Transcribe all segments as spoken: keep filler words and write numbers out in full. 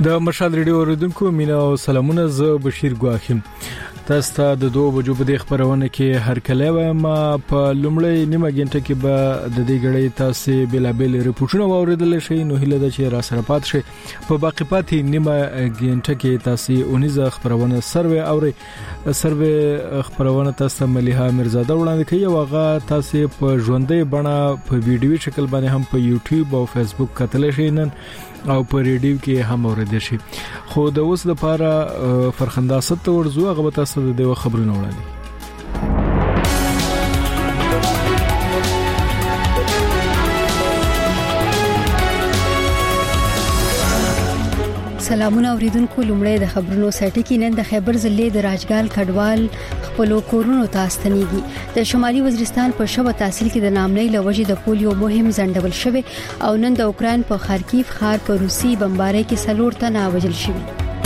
د مشال ریډیو اوریدونکو مینا او سلامونه. زه بشیر ګواخیم. تاسو ته د دوه بجو په د خبرونه کې هر کله وایم. په لومړی نیمه غنټه کې به د دې غړې تاسو بلابل ریپورتونه اوریدل شي، نو هیله ده چې را سره پات شي. په باقی پاتې نیمه غنټه کې تاسو اونیزه خبرونه سروي اوري سروي خبرونه تاسو مليحه مرزاده وړاندې کوي او هغه تاسو په ژوندۍ بڼه په ویډیو شکل باندې هم په یوټیوب او فیسبوک کتل شي نن او په ریډیو کې هم اوریدل شي. خو د اوس لپاره فرخنده ست ورزو هغه تاسو د دې خبرونه وړاندې. سلامونه اوریدونکو. لومړی د خبرونو سټ کې نن د خیبر ضلع د راجګال کډوال خپل کورونو ته ستنېږي. د شمالي وزیرستان په شوه تحصیل کې د نامنۍ لوجې د پولیو مهم زندول شوی او نن د اوکران په خارکیف ښار په روسي بمبارۍ کې سلور تنه وژل شوي.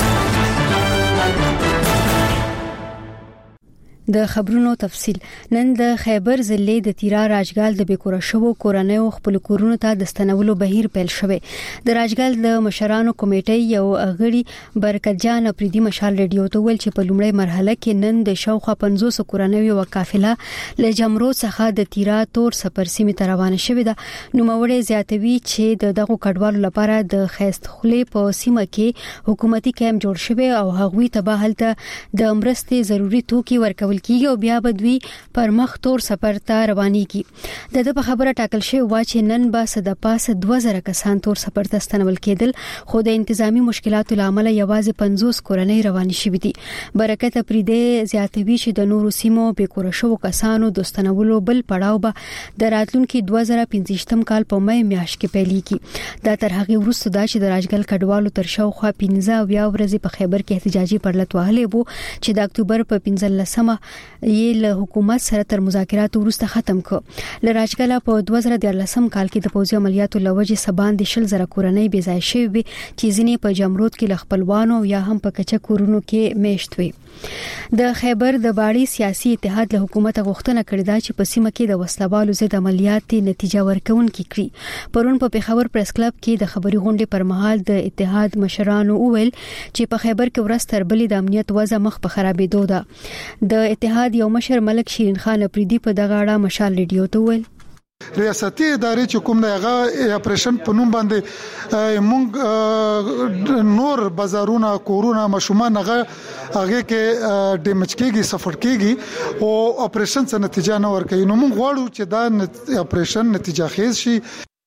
د خبرونو تفصيل. نن د خیبر ضلع د تیرا راجګال د بیکوره شوو کورنیو خپل کورونو ته د ستنولو بهیر پیل شوی. د راجګال د مشرانو کمیټې یو غړي برکت جان افریدي مشال ریډیو ته ویل چې په لومړی مرحله کې نن د شاوخوا پنځوس کورنیو وقافله له جمرو څخه د تیرا تور سپر سیمه ته روانه شوې ده. نو مورې زیاتوي چې د دغه کډوالو لپاره د خیست خلې په سیمه کې حکومتي کیمپ جوړ شوی او هغوی ته به هلته د امرستې ضروری توکي ورکول کیږي او بیا بدوی پر مخ تور سفر ته رواني کی. د دې په خبره ټاکل شوی و چې نن به صد پاس دوه زره کسان تور سفر ته ستنول کېدل، خو د انتظامی مشکلاتو لامل یوازې پنځوس کورنۍ رواني شوې دي. برکت پریده زیاتوي چې د نورو سیمو بیکوره شوو کسانو د ستنولو بل پړاو به د راتلونکي دوه زره پنځه کال په مې میاشت کې پیلېږي. دا تر هغه وروسته دا چې د راجګل کډوالو تر شاوخوا پنځه او بیا ورځې په خیبر کې احتجاجي پرلط وهلې وو چې د اکتوبر په پنځلسمه یې له حکومت سره تر مذاکرات وروسته ختم کړ. ل راجګل په دوه زره دیارلسم کال کې د پوځي عملیاتو لوجې سبان د شل زره کورنۍ بې ځای شوې چې ځینې په جمرود کې ل خپلوانو یا هم په کچه کورونو کې میشت وي. د خیبر د باړي سیاسي اتحاد له حکومت غوښتنه کړې ده چې په سیمه کې د وسلوالو ضد عملیات نتیجه ورکونکي کړي. پرون په پیښور پریس کلب کې د خبري غونډې پر مهال د اتحاد مشرانو وویل چې په خیبر کې ورځ تر بلې د امنیت وضع مخ په خرابېدو ده. د اتحاد یو مشر ملک شیرین خان افریدي په دغه اړه مشال ریډیو ته ویل ریاستي ادارې چې کوم دغه اپریشن په نوم باندې مونږ نور بازارونه کورونه مشومان هغه هغه کې ډیمیج کېږي سفر کېږي او اپریشن څخه نتیجه نه ورکوي. نو مونږ غواړو چې دا اپریشن نتیجه خیز شي.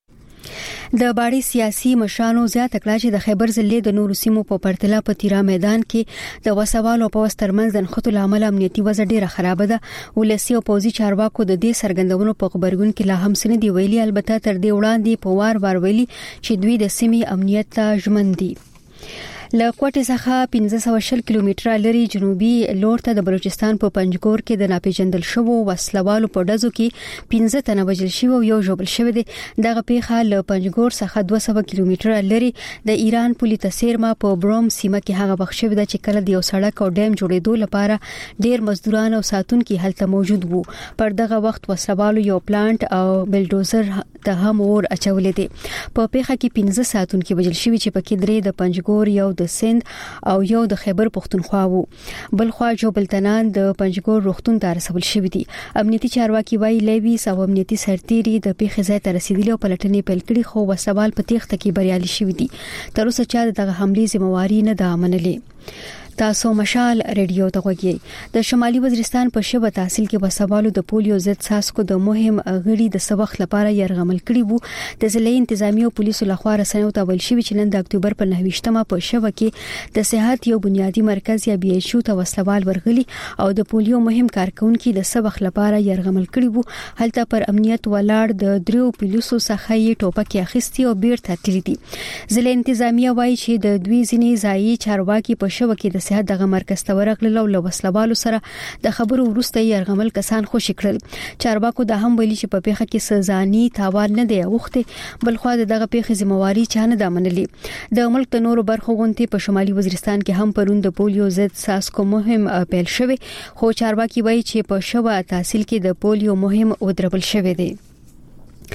د باړي سیاسي مشرانو زیاته کړه چې د خیبر ضلع د نورو سیمو په پرتله په تیرا میدان کې د وسوالو په وسترمنځ د نښتو لامل امنیتي وضع ډیره خراب ده. ولسی او پوزي چارواکو د دې سرګندونو په خبرګون کې لا هم سن دی ویلي، البته تر دې وړاندې په وار وار ویلي چې دوی د سیمې امنیت ته ژمن دي. له کوټې څخه پنځه سوه شل کیلومتره لري جنوبي لور ته د بلوچستان په پنجګور کې د ناپېژندل شوو وسلوالو په ډزو کې پنځه تنه وژل شوي او یو ژوبل شوی دی. دغه پیښه له پنجګور څخه دوه سوه کیلومتره لري د ایران پولي تسیرما په بروم سیمه کې هغه وخت شوی دی چې کله د یو سړک او ډیم جوړېدو لپاره ډیر مزدوران او ساتونکي هلته موجود وو. پر دغه وخت وسلوالو یو پلانټ او بلډوزر ته هم اور اچولې دي. په پیښه کې پنځه ساتونکي وژل شوي چې پکې درې د پنجګور یو د سند او یو د خیبر پښتونخوا وو. بل خوا جوبلتنان د پنجګور روغتون ته رسول شوی دي. امنیتي چارواکي وایي لیویس او امنیتي سرتيري د پیښې ځای ته رسیدلي او پلټنې پیل کړې، خو وسوال په تېښته کې بریالي شوی دي. تر اوسه چا دغه حملې ذمہواری نه ده منلې. تاسو مشال ریډیو ته غوږی. د شمالي وزیرستان په شوه تحصیل کې وسوالو د پولیو ضد ساسکو د مهم غړي د سبق لپاره يرغمل کړي وو. د ضلعي انتظامی او پولیسو لخوا رسنیو ته ویل شوی چې نن د اکتوبر په نهه په شوه کې د صحت یو بنیادی مرکز یا بي ایچ او ته وسوال ورغلي او د پولیو مهم کارکونکو د سبق لپاره يرغمل کړي وو. هلته پر امنیت ولاړ د دریو پولیسو څخه یې ټوپک اخیستي او بیرته تللی دي. ضلعي انتظامی وایي چې د دوی ځینې ځایي چارواکي په شوه کې د صحت دغه مرکز ته ورغلل او له وسلوالو سره د خبرو وروسته يرغمل کسان خوشی کړل. چارواکو دا هم ویلي چې په پیښه کې سزاني تاوان نه دی اوخته، بل خو دغه پیښه ذمہواری چانه د منلې. د ملک د نورو برخو غونډې په شمالي وزیرستان کې هم پرون د پولیو ضد ساسکو مهم پیل شوی، خو چارواکي وایي چې په شوه تحصیل کې د پولیو مهم ودربل شوی دی.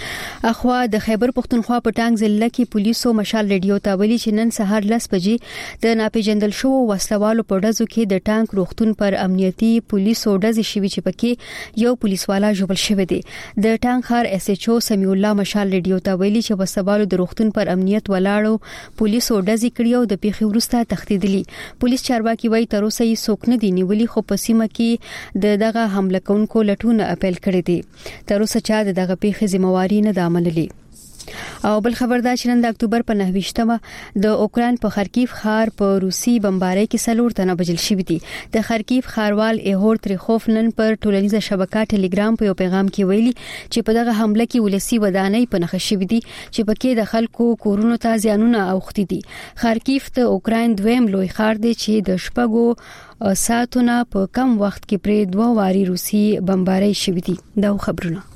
اخوا د خیبر پختونخوا په ټانګ ضلع کې پولیسو مشال ریډیو ته ویلي چې نن سهار لس بجې د ناپېژندل شوو وسلوالو په ډزو کې د ټانک روغتون پر امنیتي پولیسو ډزې شوي چې پکې یو پولیسوالا ژوبل شوی دی. د ټانک ښار اس ایچ او سمیع الله مشال ریډیو ته ویلي چې وسلوالو د روغتون پر امنیت ولاړو پولیسو ډزې کړې او د پیښې وروسته تښتېدلي. پولیس چارواکي وایي تر اوسه یې څوک نه دی نیولي، خو په سیمه کې د دغه حمله کوونکو لټون اپیل کړی دی. تر اوسه چا د دغه پیښې ذمہواری نه ده منلې. او بل خبر دا چې نن د اکتوبر په نهه د اوکران په خارکیف ښار په روسي بمبارۍ کې څلور تنه وژل شوي دي. د خارکیف ښاروال ایهور تریخوف نن پر ټولنیزه شبکه ټلګرام په یو پیغام کې ویلي چې په دغه حمله کې ولسی ودانۍ په نښه شوي دي چې پکې د خلکو کورونو ته زیانونه اوښتي دي. خارکیف د اوکران دویم لوی ښار دی چې د شپږو ساعتونو په کم وخت کې پرې دوه واري روسي بمبارۍ شوي دي. دا خبرونه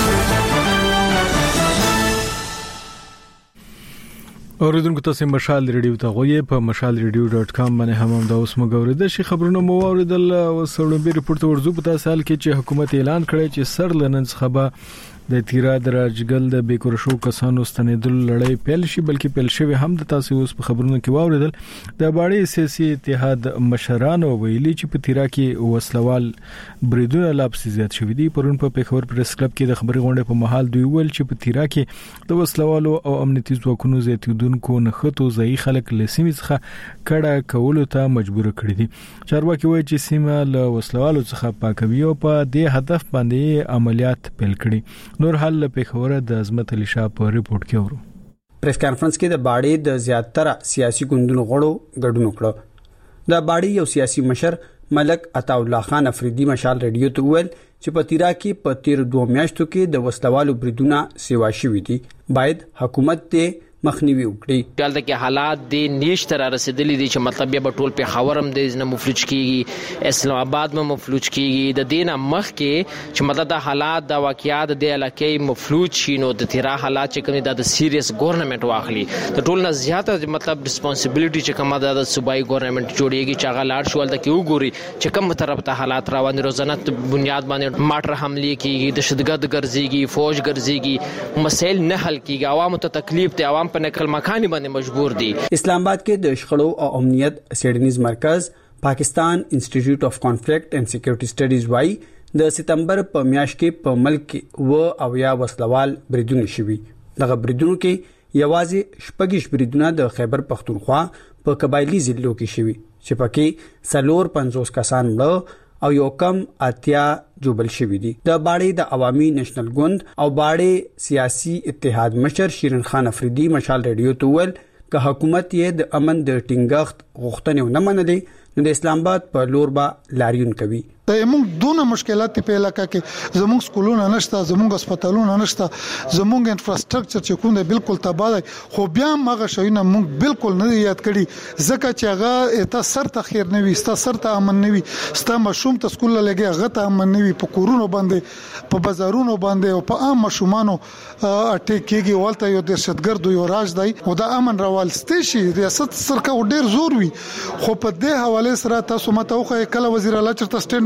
اوریدونکو تاسو مشال ریډیو ته غوړې په مشال ریډیو ډاټ کام باندې هم د اوس مګوریدل شي خبرونه مو اوریدل. وسړو به ریپورت ورزو په تاسو حال کې چې حکومت اعلان کړی چې سر لنن څخه د تیرا دراجګل د بیکور شو کسانو ستنیدل لړۍ پیل شي، بلکې پیل شوی هم د تاسو اوس په خبرونو کې واوریدل. د باړې سیاسي اتحاد مشرانو ویلي چې په تیرا کې وسلوال بریدونه لاپسې زیات شوي دي. پرون په پیښور پریس کلب کې د خبري غونډې په محل دوی ویل چې په تیرا کې د وسلوالو او امنیتي ځواکونو زیاتیدونکو نخښتو ځای خلک لسیمې څخه کډه کولو ته مجبور کړي دي. چارواکي وایي چې سیمه له وسلوالو څخه پاکوي او په دې هدف باندې عملیات پیل کړي. نور حال له پیښور د عظمت علي شاه په ریپورت کې ورو. پریس کانفرنس کې د باړې د زیاتره سیاسي ګوندونو غړو ګډون وکړ. د باړې یو سیاسي مشر ملک عطا الله خان افریدي مشال ریډیو ته ویل چې په تیرا کې په تیر دوه میاشتو کې د وسلوالو بریدونه سیوا شوي دي، باید حکومت ته مخنیوي وکړي. دلته کې حالات د نيشت را رسیدلې دي چې مطلب به ټول په خاورم د نه مفلوج کیږي، اسلام آباد میں مفلوج کیږي. د دینه مخ کې چې مطلب د حالات د واقعیات د علاقې مفلوج شینو د تیرا حالات چې کوم د سیریس ګورنمنت واخلي د ټول نه زیاته مطلب ریسپانسیبিলিټي چې کومه د صوبایي ګورنمنت جوړیږي چې هغه لاړ شو د کې وګوري چې کوم طرف ته حالات روان روزانه بنیاد باندې ماټر حمله کیږي، دهشتګرد ګرځيږي، فوج ګرځيږي، مسائل نه حل کیږي، عوامو ته تکلیف ته عوام په نقل مکانی باندې مجبور دي. اسلام آباد کې د شخړو او امنیت سیډنیز مرکز پاکستان انسټیټیوټ اف کانفلکټ اینڈ سکیورټي سټډیز وايي د سپتمبر په میاشت کې په ملک کې و او یا وسلوال بریدونه شوي. دغه بریدونو کې یوازې شپږ بریدونه د خیبر پختونخوا په قبایلی ضلعو کې شوي چې پکې څلور پنځوس کسان مړه او یو کم اتیا جوبل شوی دي. د باړې د عوامي نېشنل ګوند او باړې سیاسي اتحاد مشر شیرین خان افریدي مشال ریډیو ته ویل که حکومت یې د امن د ټینګښت غوښتنې نه منلې نو د اسلام آباد په لور به لاریون کوي. د موږ دونه مشکلات په علاقې کې زموږ سکولونه نشته، زموږ هسپتالونه نشته، زموږ انفراستراکچر چې کوم دی بالکل تباہ دی. خو بیا هغه شوینه موږ بالکل نه یاد کړی ځکه چې هغه ته سر ته خیر نه وي، ست سر ته امن نه وي، ست مشوم ته سکول لګي هغه ته امن نه وي، په کورونو باندې په بازارونو باندې او په عام مشومانو اټیک کېږي. ولته یو دهشتګرد یو راج دی او د امن راوالستي شي ریاست سرکا ډیر زور وي. خو په دې حواله سره تاسو مته خو کله وزیر اعلی چرته سټیټمنټ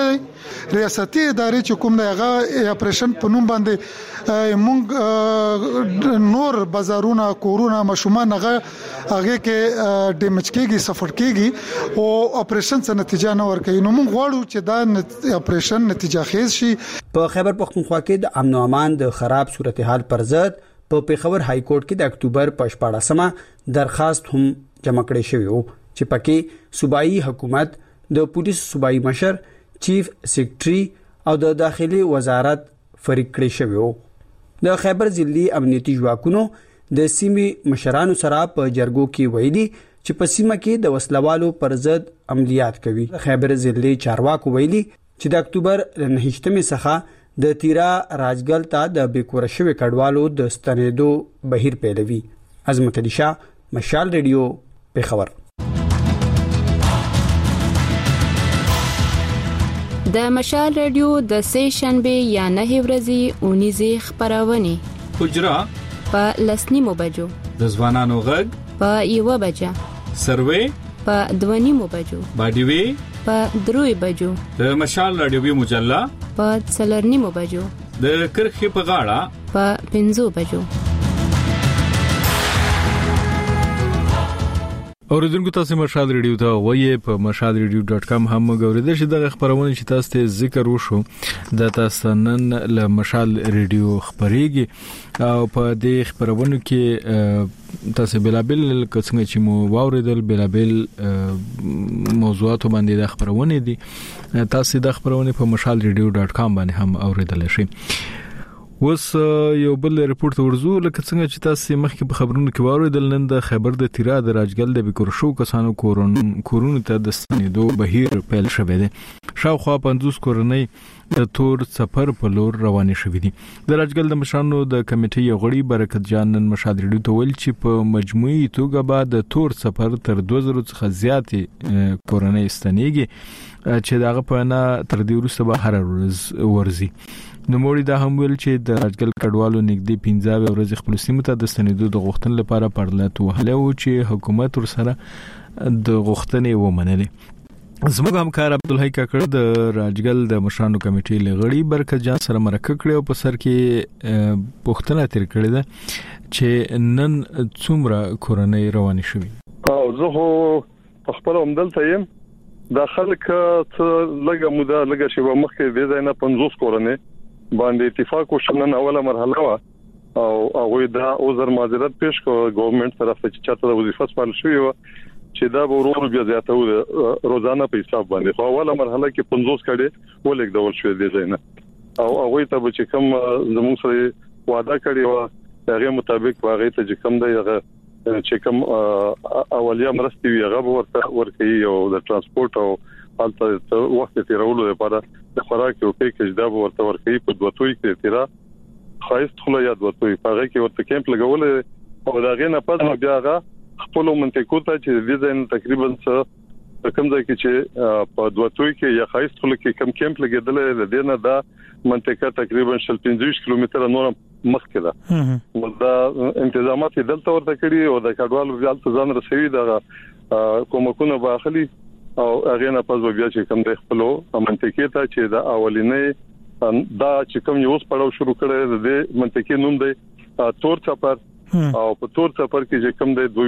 ورکړی ریاستي ادارې چې کوم دی هغه اپریشن په نوم باندې مونږ نور بازارونه کورونه مشومان هغه هغه کې ډیمیج کېږي، سفر کېږي او اپریشن څخه نتیجه نه ورکوي. نو مونږ غواړو چې دا اپریشن نتیجه خیز شي. په خیبر پختونخوا کې د امن او امان د خراب صورتحال پر ضد په پیښور های کورټ کې د اکتوبر په شپاړسمه درخواست هم جمع کړی شوی و چې پکې صوبایي حکومت، د پولیس صوبایي مشر، چیف سیکریټري او د داخلي وزارت فریق کړی شوی و. د خیبر ضلعي امنیتي ځواکونو د سیمې مشرانو سره په جرګو کې ویلي چې په سیمه کې د وسلوالو پر ضد عملیات کوي. خیبر ضلعي چارواکو ویلي چې د اکتوبر نهشتمې څخه د تیرا راجګل ته د بیکور شوی کډوالو د ستنېدو بهیر پیلوي. عظمت علي شاه، مشال ریډیو، پیښور. د مشال ریډیو د سې شنبه یا نه ورځې اونیزه خبرونه حجرا په لسنیمو بجو، د ځوانانو غږ په یو بجه، سروې په دونیمو بجو، باډیوي په دروي بجو، د مشال ریډیو مجله په څلورنیمو بجو، د کرخې په غاړه په پنځو بجو. اوریدونکو تاسو مشال ریډیو ته وایي په مشال ریډیو ډاټ کام هم غوړیدل شي د خبرونه چې تاسو ته ذکر وشو د تاسو نن له مشال ریډیو خبريږي او په دې خبرونه کې تاسو بلابل څنګه چې مو واوریدل بلابل موضوعات باندې د خبرونه دي تاسو د خبرونه په مشال ریډیو ډاټ کام باندې هم اوریدل شي. وس یو بل ریپورت ورزو لکه څنګه چې تاسو مخکې په خبرونو کې واوریدل نن د خبر د تیرا د راجګل د بیکورشو کسانو کورونو ته د ستنېدو بهیر پیل شوه دی. شاوخوا پنځوس کورنۍ د تور سفر په لور روانې شوې دي. د راجګل د مشرانو د کمیټې غړي برکت جان نن مشال ریډیو ته ویل چې په مجموعي توګه به د تور سفر تر دوه زره څخه زیاتې کورنۍ ستنېږي چې دغه په نه تر دې وروسته به هر ورځ ورزي. نو موري دا هم ویل چې د راجګل کډوالو نږدې پنځه ورځې خپل سیمه ته د ستنېدو د غوښتن لپاره پرلط وهله او چې حکومت ورسره د غوښتنې ومنلې. زموږ همکار عبدالحی کاکړ د راجګل د مشرانو کمیټې لغړی برکت جان سره مرکه کړې او په سر کې پوښتنه تیر کړې ده چې نن څومره کورنۍ روانې شوې. او زه خو خپل همدلته یم د خلک څه لګه موده لګه شی و مخکې د ځای نه پنځوس کورنۍ باندې اتفاق وشنن اوله مرحله وا او هغه دا اوزر معذرت پیش کو ګورنمنت طرف ته چې چاته وظیفه سپارل شوی و چې دا به ورور بیا زیاتو روزانه په حساب باندې خو اوله مرحله کې پنځوس کړي ولګ ډول شوی دی ځنه او هغه ته به چې کوم زموږ سره وعده کړی و هغه مطابق هغه ته چې کوم دی هغه چې کوم اولیا مرستي وي هغه ورته ورکړي او د ترانسپورت او حالت وخت تیرولو لپاره د خوراک او پیکج دا ورته ورکړي په دوتوي کې تیرا خاص خله یاد دوتوي هغه کې ورته کیمپ لګول او دا غي نه پد بیا هغه خپل منطقو ته چې د دې تقریبا څه کوم ځای کې چې په دوتوي کې یا خاص خله کې کم کیمپ لګیدل د دې نه دا منطقه تقریبا شل پنځه کیلومتره نور مخکې ده دا انتظامات دلته ورته کړی او د کډوالو بیا ځان رسوي دا کومکونه باخلي او هغه نه پز بیا چې کوم د خپلو منطقې ته چې د اولینې دا چې کوم یو پړاو شروع کړي د منطقې نوم دی تور سفر او په تور سفر کې چې کوم د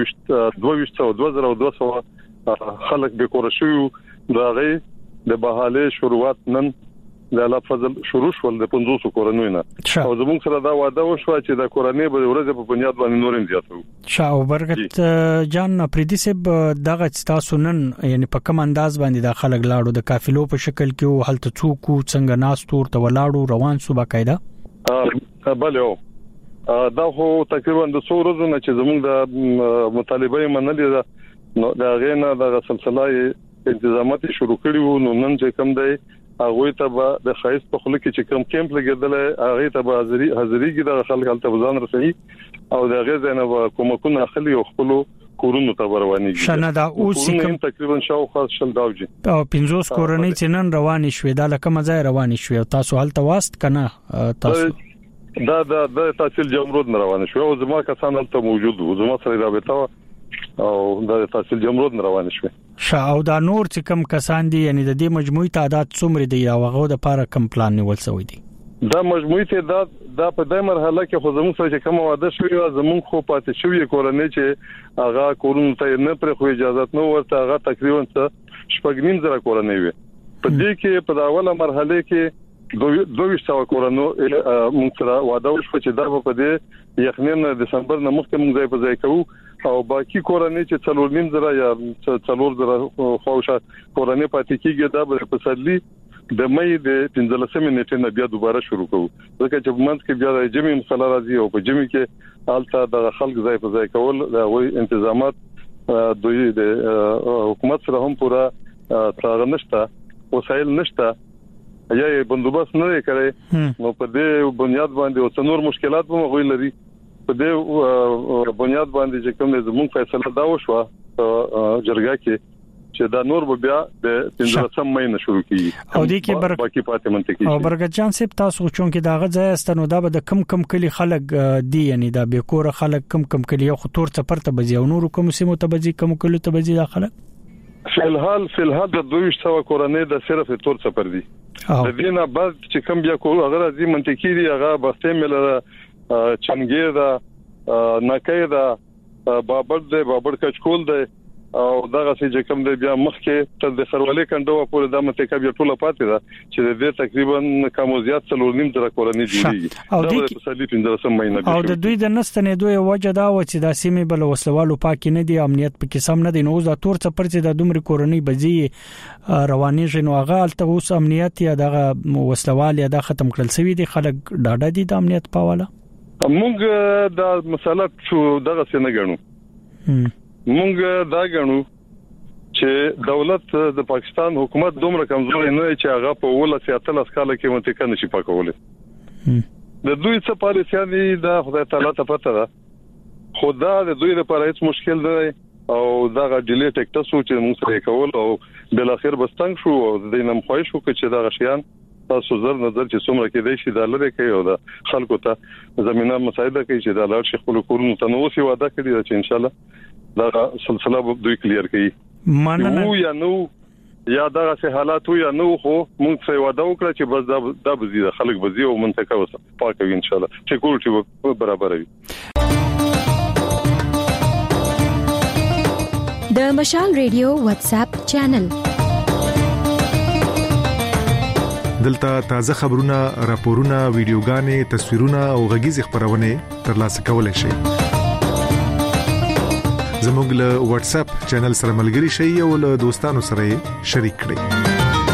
دوه زره دوه سوه خلک به کور شو دا غي د بهاله شروعات نن د الله فضل شروع شول د پنځوس کورنۍ نه او زموږ سره دا وعده وشو چې د کورنۍ به ورځ په بنیاد باندې نورم زیاتو. شاو برکت جان پریدي سب دغه تاسو نن یعنی په کوم انداز باندې د خلک لاړو د قافلو په شکل کې او حالت څوک څنګه ناس تور ته ولاړو روان سو باقاعده ا بلو دا خو تقریبا د څو ورځې نه چې زموږ د مطالبه منلې ده نو دا غینه د سلسله انتظامات شروع کړي وو نو نن چې کوم دی هغه ته به د خایس په خله کې چې کوم کیمپ لګیدل هغه ته به حاضری حاضرېږي د خلک حالت ځان رسېږي او د غزه نه کومکونه اخلي او خپل کورونو ته روانيږي. شنه دا اوس کوم تقریبا شاو خاص شل داوجي او پنځوس کورنۍ چې نن روانې شوې دا لکه مزه روانې شوې تاسو حالت واست کنه تاسو دا دا د تحصیل جمرود روان شو او زما کسان هلته موجود وو زما سره رابطه او د تحصیل جمرود روان شو شاو دا نور چې کم کسان دي یعنی د دې مجموعي تعداد څومره دی او هغه د لپاره کم پلان نیول شوی دی دا مجموعي تعداد دا په دې مرحله کې خو زموږ سره کوم وعده شوی او زموږ خو پاتې شوی کورنۍ چې هغه کورونو ته نه پر خو اجازه نه ورته هغه تقریبا شپږ نیم زره کورنۍ وي په دې کې په اوله مرحله کې دوه سو کورونو موږ سره وعده وشو چې دا په دې یخنین دسمبر نه مخکې موږ ځای په ځای کوو او باقي کورنۍ چې څلور نیم زره یا څلور زره خوښه کورنۍ پاتې کیږي دا به په سدلي د مې د پنځلسمې نیټې نه بیا دوباره شروع کوو ځکه چې منځ کې بیا د جمی مسله راځي او په جمی کې حالت د خلک ځای په ځای کول دا وایي انتظامات دوی د حکومت سره هم پورا څنګه نشته وسایل نشته یا بندوبست نه کړي نو په دې بنیاد باندې او څنور مشکلات به غوي لري په دې بنیاد باندې چې کوم زموږ فیصله دا وشو جرګه کې چې دا نور به بیا د پنځلسم مې نه شروع کیږي او دې کې برکت باقي پاتې منطقي او برکت جان صاحب تاسو چون کې داغه ځای استنو دا به د کم کم کلی خلک دی یعنی دا به کور خلک کم کم کلی خو تور څپر ته بځي او نور کوم سیمو ته بځي کوم کلی ته بځي دا خلک فلحال فلحال د دوه سوه کورنۍ د صرف تور څپر دي د دینه بعد چې کوم بیا کول هغه راځي منطقي دي هغه بسته مل چنګي دا نکای دا بابر د بابر کچکول دی او دغه چې کوم دی بیا مخکې تر د خرولې کنده پورې د منطقه بیا ټوله پاتې ده چې د دې تقریبا کموزیات څلور نیم در کورنۍ جوړیږي او د صلیب پنځه مهینه او د دوی د نستنې دوی وجه دا و چې د سیمې بل وسلوالو پاک نه دي امنیت پکې سم نه دي نو د تور څپر چې د دومره کورنۍ بځي رواني نو هغه الته اوس امنیت یا د وسلوال یا د ختم کړل سوي دي خلک ډاډه دي د امنیت په حواله موږ د مسله شو دغه څه نه غنو موږ دا غنو چې دولت د پاکستان حکومت دومره کمزوري نه چې هغه په وله سیاتل اسکاله کې منطقه نشي پاکولې د دوی څه پالیسي دي د خدای تعالی ته پته ده خدا د دوی لپاره هیڅ مشکل نه او دا ډیلی ټیکټس چې موږ سره کول او بل اخر بستنګ شو او د نیم خوښ شو چې دا غشيان تاسو زر نظر چې څومره کې دی شي د لری کوي او د خلکو ته زمينه مساعده کوي چې د لار شیخ خپل کورونو ته نو سی وعده کړی چې ان شاء الله دا سلسله به دوی کلیر کړي مننه یا نو یا دا سه حالات یا نو خو موږ څه وعده وکړه چې بس دا د بزیده خلک بزی او منطقه وسه پاکوي ان شاء الله سکیورټي برابر وي د مشال ریډیو واتس اپ چینل دلته تازه خبرونه راپورونه ویډیوګانې تصویرونه او غږیز خبرونه ترلاسه کولای شئ زموږ له واتس اپ چینل سره ملګري شئ او له دوستانو سره شریک کړئ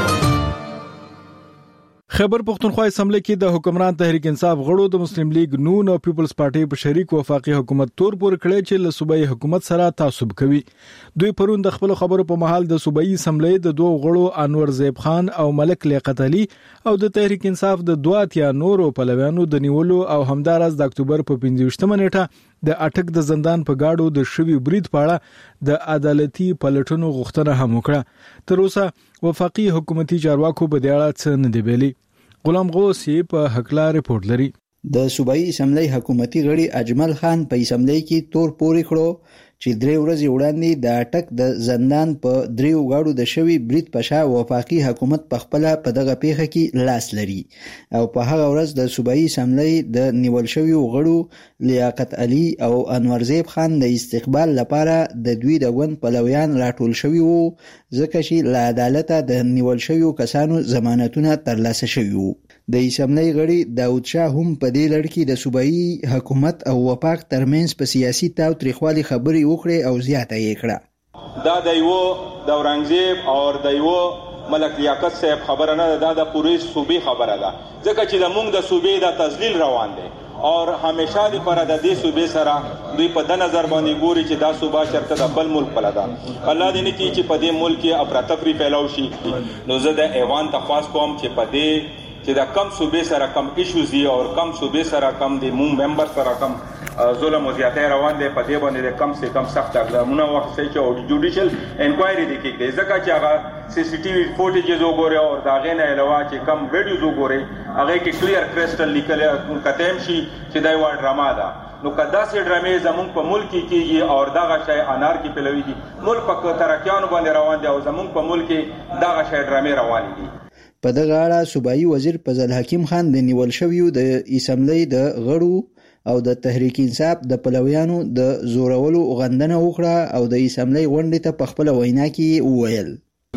خیبر پختونخوا اسمبلی کې د حکمران تحریک انصاف غړو د مسلم لیگ نون او پیپلز پارټي په شریک وفاقي حکومت تور پور کړی چې له صوبایي حکومت سره تعصب کوي دوی پرون د خپل خبرو په محل د صوبایي اسمبلی د دوه غړو انور زیب خان او ملک لیاقت علي او د تحریک انصاف د دوات یا نورو پلویانو د نیولو او همدارس د اکتوبر په پنځه نیټه د اټک د زندان په گاډو د شوی برید پاړه د عدالتي پلټنو غوښتنه هم وکړه تر اوسه وفاقي حکومتي چارواکو په دې اړه څه نه دی ویلي غلام غوثی په حقلا رپورت لري د صوبایي اسمبلی حکومتي غړي اجمل خان په اسمبلی کې تور پوري کړو چې درې ورځې وړاندې د اټک د زندان په دریو غاړو د شوی برید په شا وفاقي حکومت په خپل په دغه پیښه کې لاس لري او په هغه ورځ د صوبایي اسمبلی د نیول شوی غړو لیاقت علي او انور زیب خان د استقبال لپاره د دوی د غون پلویان راټول شوی وو ځکه چې له عدالت د نیول شوی کسانو ضمانتونه ترلاسه شوی وو د اسمبلی غړي داود شاه هم په دې لړ کې د صوبایي حکومت او وفاق ترمنځ په سیاسي تاو تریخوالي خبري وکړي او زیاته یې کړه دا د یو د اورنګزیب او د یو ملک لیاقت صاحب خبره نه ده د پوری صوبې خبره ده ځکه چې د مونږ د صوبې د تذلیل روان دي او همیشه لپاره د دې صوبې سره دوی په د نظر باندې ګوري چې دا صوبه چرته د بل ملک بلدا الله دې نه کی چې په دې ملک کې افراطفری پیلاو شي نو زه د ایوان تخواس کوم چې په دې چې دا کم صوبې سره کم ایشوز دي او کم صوبې سره کم دي مون ممبر سره کم ظلم او زیاته روان دي په دې باندې کم سے کم سخت اقدامونه واخلي چې جوډیشل انکوایري دي کېږي ځکه چې هغه سی سی ټي وي فوټیجز وګوري او دا غینه علاوه چې کم ویډیوز وګوري هغه کې کلیر کرسټل لیکل کتم شي چې دا یو ډراما ده نو کدا سي ډرامې زمون په ملک کې کېږي او دا غشای انار کې پلوي دي ملک په ترکیانو باندې روان دي او زمون په ملک کې دا غشای ډرامې روان دي په دغه اړه صوبایي وزیر فضل حکیم خان د نیول شویو د اسمبلی د غړو او د تحریک انصاف د پلویانو د زورولو غندنه وکړه او د اسمبلی غونډې ته په خپل وینا کې وویل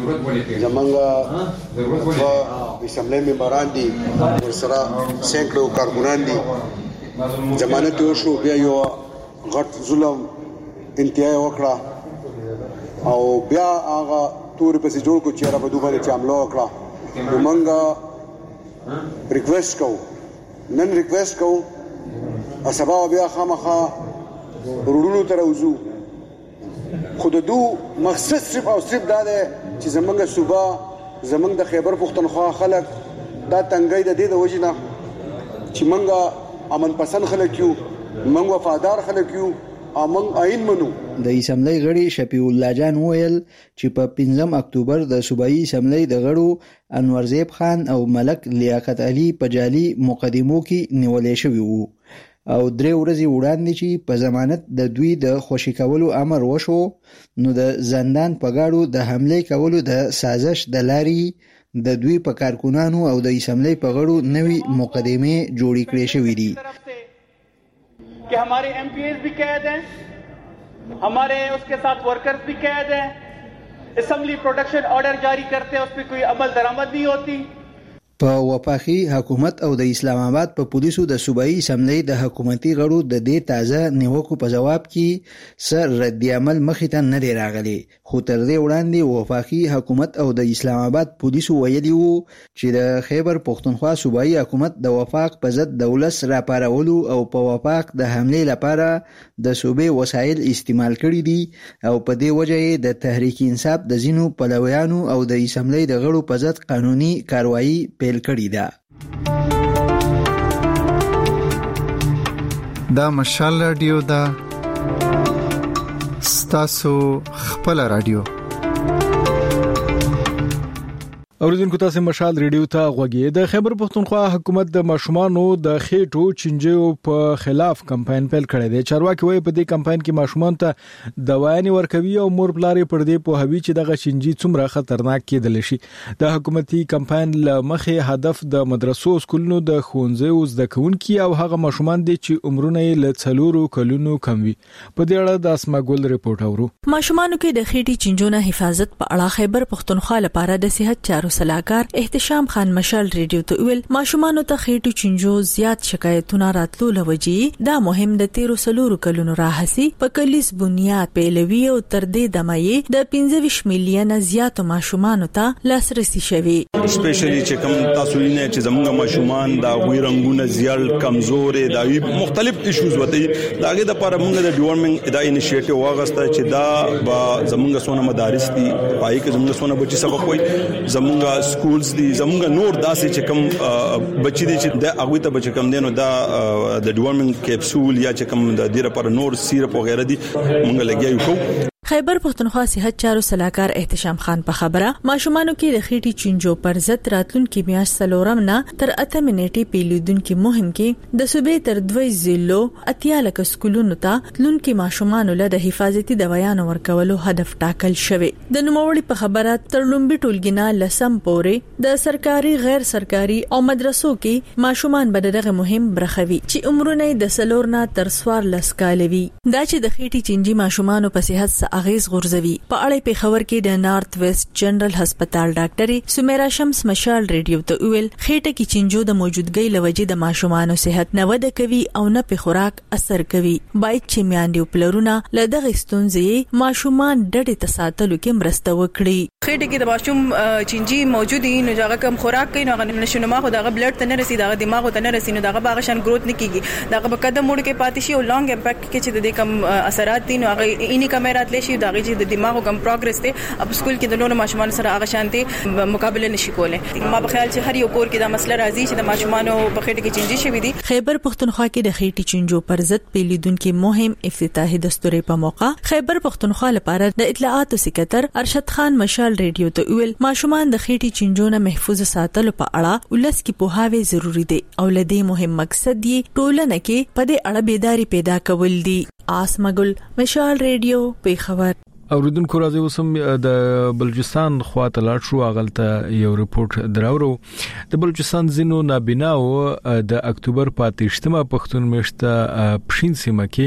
زمونږ په اسمبلی ممبران دي ورسره سینکړو کارګونان دي ضمانت وشو بیا یو غټ ظلم انتهای وکړه او بیا هغه تور په جوړ کو چیرې په دوه باندې چاملو وکړه ومنګه ریکوست کو نن ریکوست کو اسبا بیا خامخا ورونو تر وزو خود دو مقصد صرف او صرف دا ده چې زمونږ صوبا زمونږ د خیبر پختونخوا خلک دا تنګي د دې د وجنه چې مونږه امن پسند خلک یو مونږ وفادار خلک یو امن عین منو د اسمبلی غړي شفیع الله جان ویل چې په پنځم اکتوبر د صوبایي اسمبلی د غړو انور زیب خان او ملک لیاقت علي په جالي مقدمو کې نیولې شوی وو او درې ورځې وړاندې چې په ضمانت د دوی د خوشي کولو امر وشو نو د زندان په غاړو د حمله کولو د سازش د لاري د دوی په کارکونانو او د اسمبلی په غړو نوې مقدمه جوړې کړې شوې دي कि हमारे एमपीएस भी कैद हैं, हमारे उसके साथ वर्कर्स भी कैद हैं, असेंबली प्रोटेक्शन ऑर्डर जारी करते हैं उस पर कोई अमल दरामद नहीं होती। په وفاقي حکومت او د اسلام آباد په پولیسو د صوبایي اسمبلی د حکومتي غړو د دې تازه نیوکو په جواب کې سر رد عمل مخې ته نه دی راغلی خو تر دې وړاندې وفاقي حکومت او د اسلام آباد پولیسو ویلي وو چې د خیبر پښتونخوا صوبایي حکومت د وفاق په ضد د ولس راپارولو او په وفاق د حمله لپاره د صوبې وسایل استعمال کړي دي او په دې وجه د تحریک انصاف د زینو پلویانو او د اسمبلی د غړو په ضد قانوني کاروایی پیل کړي ده. دا مشال رادیو دا ستاسو خپل رادیو. اوریدونکو تاسو مشال ریډیو ته غوږی. د خیبر پښتونخوا حکومت د ماشومانو د خېټو چنجو په خلاف کمپاین پیل کړی دی. چارواکي وایي په دې کمپاین کې ماشومان ته دوايانې ورکوي او مور پلار پر دې په هوی چې دغه چنجي څومره خطرناک کېدل شي. د حکومتي کمپاین لمخې هدف د مدرسو سکولونو د ښوونځیو زده کوونکي او هغه ماشومان دي چې عمرونه یې له څلورو کلونو کم وي. په دې اړه د اسما ګل ریپورت اورو. ماشومانو کې د خېټې چنجو نه حفاظت په اړه خیبر پښتونخوا لپاره د صحت چارو صلاحکار احتشام خان مشال ریډیو ته ویل ماشومانو ته خېټو چنجو زیات شکایتونه راتلو لوجي دا مهم د تیرو سلورو کلونو راهسي په کلیس بنیاد پیلوي او تر دې دمایي د پنځه میلیونه زیات ماشومانو ته لاسرسي شوي. سپیشلی چې کوم تاسو نه چې زموږ ماشومان دا غوي رنگونه زیات کمزورې دا مختلف ایشوز وته داګه د لپاره موږ د ډیولپمنٹ دا انیشیټیو واغسته چې دا زموږ سونه مدارس دي پای کې زموږ سونه بچي سبق وي زموږ سکولز دي زموږ نور داسې چې کوم بچی دي چې د هغه ته بچ کم دینو دا د ډیولپمنٹ کیپسول یا چې کوم د ډیره پر نور سیرپ وغیرہ دي موږ لګیایو کو. خیبر پښتونخوا صحت چارو صلاحکار احتشام خان په خبره ماشومانو کې د خېټې چنجو پر ضد راتلونکي میاشت سلورم نه تر اته منېټې پیلودونکو مهم کې د صوبې تر دوی ضلعو اتیا لک سکولونو ته تلونکي ماشومانو له د حفاظتي دوايانو ورکولو هدف ټاکل شوی. د نوموړي په خبره تر لومبي ټولګینا لسم پورې د سرکاري غیر سرکاري او مدرسو کې ماشومان به دغه مهم برخوي چې عمرونه د سلور نه تر سوار لسکالوي. دا چې د خېټې چنجي ماشومانو په صحت اغیز غورځوي په اړه په خبر کې د نارث ویسٹ جنرال هسپتال ډاکټري سمیرا شمس مشال ریډیو ته ویل خېټه کې چنجو د موجودګۍ لوجې د ماشومانو صحت نه وده کوي او نه په خوراک اثر کوي. باید چې میاندې پلرونه له دغه ستونزې ماشومان ډډې ته ساتلو کې مرسته وکړي. خېټه کې د ماشوم چنجي موجود دي نو هغه کم خوراک کوي نو هغه نشونه خو دغه بلډ ته نه رسي دغه دماغ ته نه رسي نو دغه باغشان گروث نه کیږي دغه په قدم موړ کې پاتې شي او لانګ امپیکټ کې چې د کم اثرات دي نو هغه اني کیمرات لشي دغه چې د دماغ کم پروګرس ته اب سکول کې د نورو ماشومان سره هغه شانتي مقابله نشي کولای. ما په خیال چې هر یو کور کې دا مسله راځي چې د ماشومانو په خېټه کې چنجي شوی دي. خیبر پښتونخوا کې د خېټې چنجو پر ضد پیلیدونکو مهم افتتاحي دستوري په موقع خیبر پښتونخوا لپاره د اطلاعاتو سکرټر ارشد خان مشال ریډیو ته ویل ماشومان د خېټې چنجو نه محفوظ ساتلو په اړه ولس کې پوهاوی ضروری دی او لدې مهم مقصد یې ټولنه کې په دې اړه بیداری پیدا کول دي. آسمګل مشال ریډیو په خبر. اوریدونکو راځي وسم د بلوچستان خواته لاړ شو اغلته یو ریپورت دراورو. د بلوچستان زینو نابینا او د اکتوبر پاتېشتمه پښتون میشته پښین سیمه کې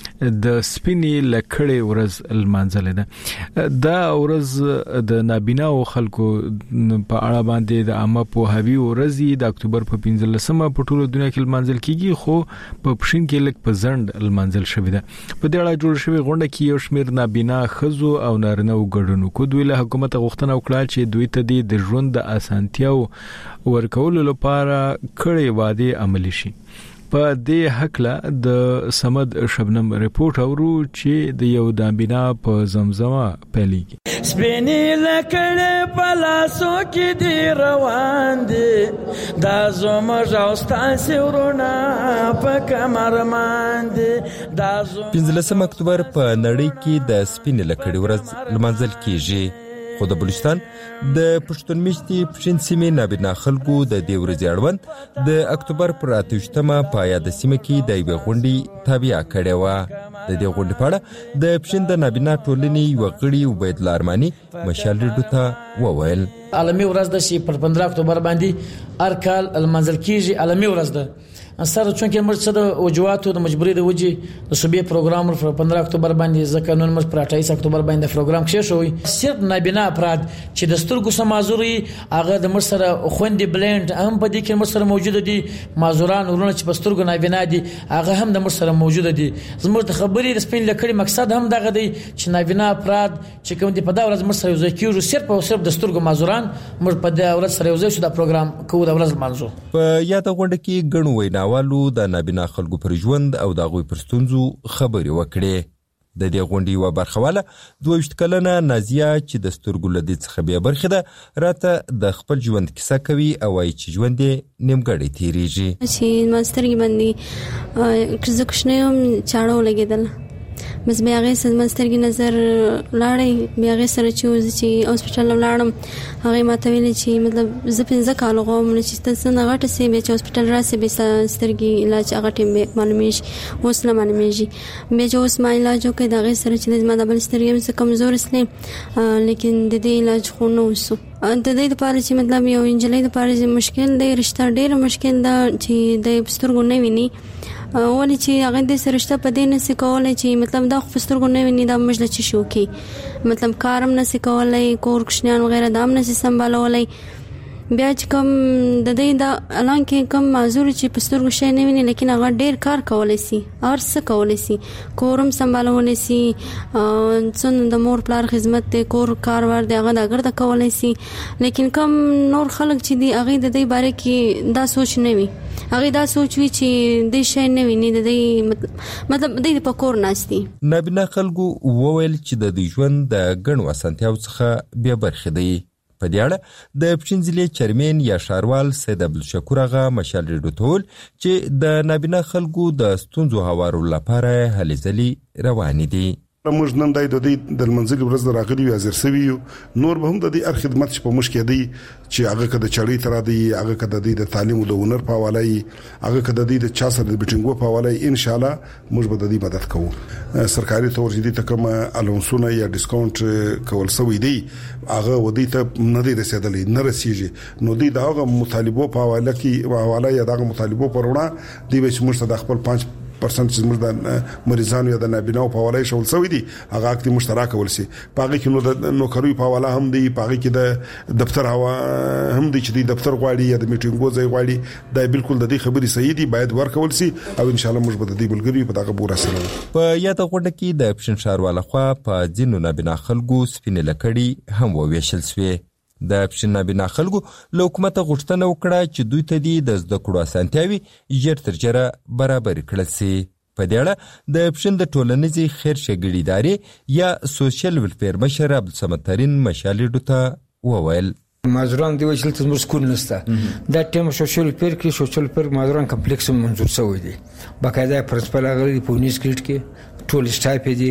د سپینې لکړې ورځ المنځل ده. دا ورځ د نابینا او خلکو په اړه باندې د عامه په هوی ورځ د اکتوبر په پنځلسمه په ټوله دنیا کې المنځل کیږي خو په پښین کې لک په ځند المنځل شوی ده. په دې اړه جوړ شوی غونډه کې یو شمېر نابینا خزو او نارینه وګړو کو دوی له حکومت غوښتنه وکړه چې دوی ته د ژوند د اسانتیاو ورکولو لپاره کړي وعده عملي شي. په دې حقله د سمد شبنم ریپورت اورو چې د یو دامبینا په زمزمه پلیږي. سپینې لکړې پلاسو کې دی روان دي دا زموږ اوستاسي ورونه په کمر باندې دا پنځلسم اکتوبر په نړۍ کې د سپینې لکړې ورځ لمانځل کیږي. خو د بلوچستان د پښتون میشتي پښین سیمې نابینا خلکو د دې ورځې اړوند د اکتوبر پر اتهشتمه په یاد سیمه کې د یوې غونډې تابعه کړې وه. د دې غونډې په اړه د پښین د نابینا ټولنې یو غړي عبید الله ارماني مشال ریډیو ته وویل عالمي ورځ د شي پر پندرہ اکتوبر باندې هر کال المنزل کیږي عالمي ورځ ده سره چونکې موږ څه د وجوهاتو د مجبوري د وجې د صوبې پروګرام پر پندرہ اکتوبر باندې ځکه نن موږ پر اٹھائیس اکتوبر باندې پروګرام کې شوی صرف نابینا افراد چې د سترګو سمازوري هغه د موږ سره خويندې بلند هم په دې کې موږ سره موجود دي مازوران ورونه چې په سترګو نابینا دي هغه هم د موږ سره موجود دي. زموږ د خبرې د سپین لکړي مقصد هم دغه دی چې نابینا افراد چې کوم دي په دا ورځ موږ سره یو ځای کیږي صرف او صرف د سترګو مازوران موږ په دا ورځ سره یو ځای شو دا پروګرام کوو د ورځ منځو. په یاد غونډه کې ګڼو ویناوالو د نابینا خلکو پر ژوند او د غوي پر ستونزو خبرې وکړې. د دې غونډې یو برخواله دوه ویشت کلنه نازیه چې د سترګو له دې څخه بیا برخه ده راته د خپل ژوند کیسه کوي او وايي چې ژوند یې نیمګړی تیریږي. چې ماسترګي باندې کزه کوښنه هم چاړو لګیدل بس بیا هغه سره مسترګي نظر لاړې بیا هغه سره چې چې هسپتال لاړم هغه ماته ویل چې مطلب زه پنځه کال غوم چې تاسو نه غټه سي بیا چې هسپتال راسي به سترګي علاج هغه ټیم به معلومیږي اوس نه معلومیږي بیا چې اوس ما علاج وکړ دا هغه سره چې ما د بل سترګي هم کمزور اسلم لیکن د دې علاج خو نه وسو د دې لپاره چې مطلب یو انجلۍ لپاره مشکل دی رشتہ ډېر مشکل دا چې د سترګو نه ویني ولی چې هغه د سرشته په دې نه سکولای چې مطلب دا خو سترګو نه ویني دا مجله چې شو کې مطلب کارم نه سکولای کور کښنیان وغیرہ دام نه سمبالولای بیا چې کوم د دې دا الان کې کوم معذور چې په سترګو شي نه ویني لیکن هغه ډیر کار کولای شي او څه کولای شي کورم سمبالولای شي څنګه د مور پلار خدمت ته کور کار ور دی هغه دا ګرځه کولای شي لیکن کوم نور خلک چې دی هغه د دې باره کې دا سوچ نه وي هغه دا سوچ وی چې د شي نه ویني د دې مطلب د دې په کور ناشتي. نابینا خلکو وویل چې د دې ژوند د ګڼو اسانتیاو څخه بیا برخه دی. په دې اړه د پښینځلې چرمن یا شاروال سید عبدالشکور هغه مشال ریډیو ټول چې د نابینا خلکو د ستونزو هوارو لپاره هلې ځلې روان دي. موږ نن د دې د منځلي ورځ راغلي یو ازر سوي نور به هم د دې ار خدمت چې په مشکې دی چې هغه کده چړې تر دی هغه کده د تعلیم او د هنر په حواله هغه کده د چا سره د بیټینګو په حواله ان شاء الله موږ به د دې مدد کوو. سرکاري تور جدي ته کوم الونسونه یا ډیسکاونټ کول سوي دی هغه ودی ته نه دی رسیدلې نه رسیږي نو دی دغه مطالبه په حواله کې حواله یا دغه مطالبه پرونه دی به موږ ته د خپل پنځه پرسنټ چې موږ د مریضانو یا د نابیناو په حواله شول سوي دي هغه اکتي مشترک ولسي پاغي کې نو د نوکری په حواله هم دي پاغي کې د دفتر هوا هم دي چې د دفتر غواړي یا د میټینګ ځای غواړي دا بالکل د دې خبري صحیح دي باید ورکول سي او ان شاء الله موږ به د دې بلګری په دغه بورا سره په یاد غونډه کې د پښین شارواله خو په ځینو نابینا خلکو سپینې لکړی هم وویشل سوی. د پښین نابینا خلکو له حکومت غوښتنه وکړه چې دوی ته دي د زده کړو اسانتیاوي ژر تر ژره برابر کړل سي. په دې اړه د پښین د ټولنیزې خیر ښېګړې ادارې یا سوشل ویلفیر مشر عبدالصمد ترین مشالې ډوته وویل مازوران دی وجل ته مسکون نسته دا ټیم سوشل ویلفیر کې سوشل ویلفیر مازوران کمپلیکس منظور شوی دی باقاعده پرنسپل غړي په پونیس کریټ کې ټول سټایپ دی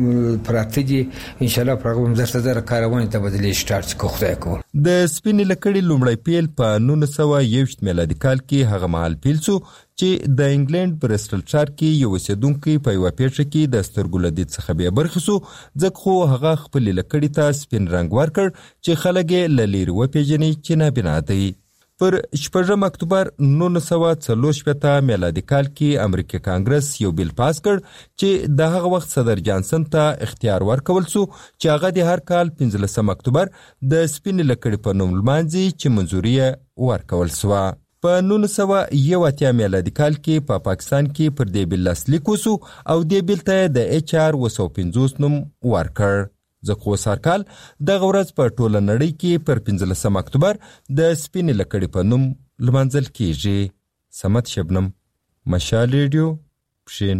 پراته دي ان شاء الله پروګرام درته در کاروان ته بدلې سٹارټ کو خدای کو. د سپینې لکړې لومړی پیل په نولس سوه یوویشت میلادي کال کې هغه مهال پیل شو چې د انګلند برسټل ښار کې یو اوسېدونکی په یوه پیښه کې د سترګو له دید څخه بې برخې شو ځکه خو هغه خپلې لکړې ته سپین رنګ ورکړ چې خلک یې له لرې وپېژني چې نابینا دی. پر شپږم اکتوبر نولس سوه څلور شپېته میلادي کال کې امریکا کانګرس یو بیل پاس کړ چې د هغه وخت صدر جانسن ته اختیار ورکول شو چې هغه د هر کال پنځلسم اکتوبر د سپینې لکړې په نوم لمانځي چې منظوري ورکول شوه. په نولس سوه یو اتیا میلادي کال کې په پا پاکستان کې پر دې بیل لاسلیک وشو او دې بیل ته د ایچ آر اوه سوه پنځوس نوم ورکړ. ځکه اوس هر کال دغه ورځ په ټوله نړۍ کې پر پنځلسم اکتوبر د سپینې لکړې په نوم لمانځل کیږي. صمد شبنم، مشال ریډیو، پښین.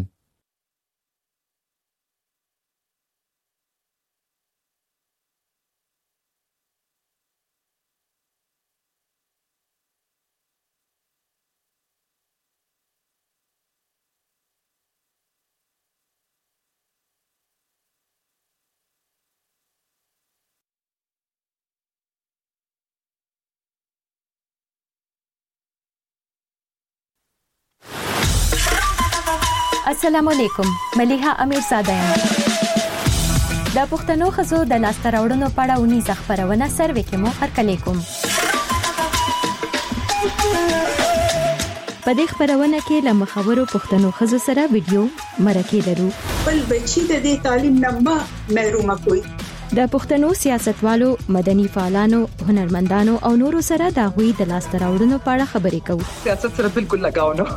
السلام علیکم ملیحه امیرزاده یم د پښتنو خزو د لاسته راوړنو په اړه ونی زخبرونه سروې کې مو هرکلی کوم په دې خبرونه کې له مخورو پښتنو خزو سره ویډیو مرکه لرو بل بچی د دې تعلیم نه محروم کوي د پښتنو سیاستوالو مدني فعالانو هنرمندانو او نورو سره د غوي د لاسته راوړنو په اړه خبرې کوو سیاست سره بالکل لگاو نه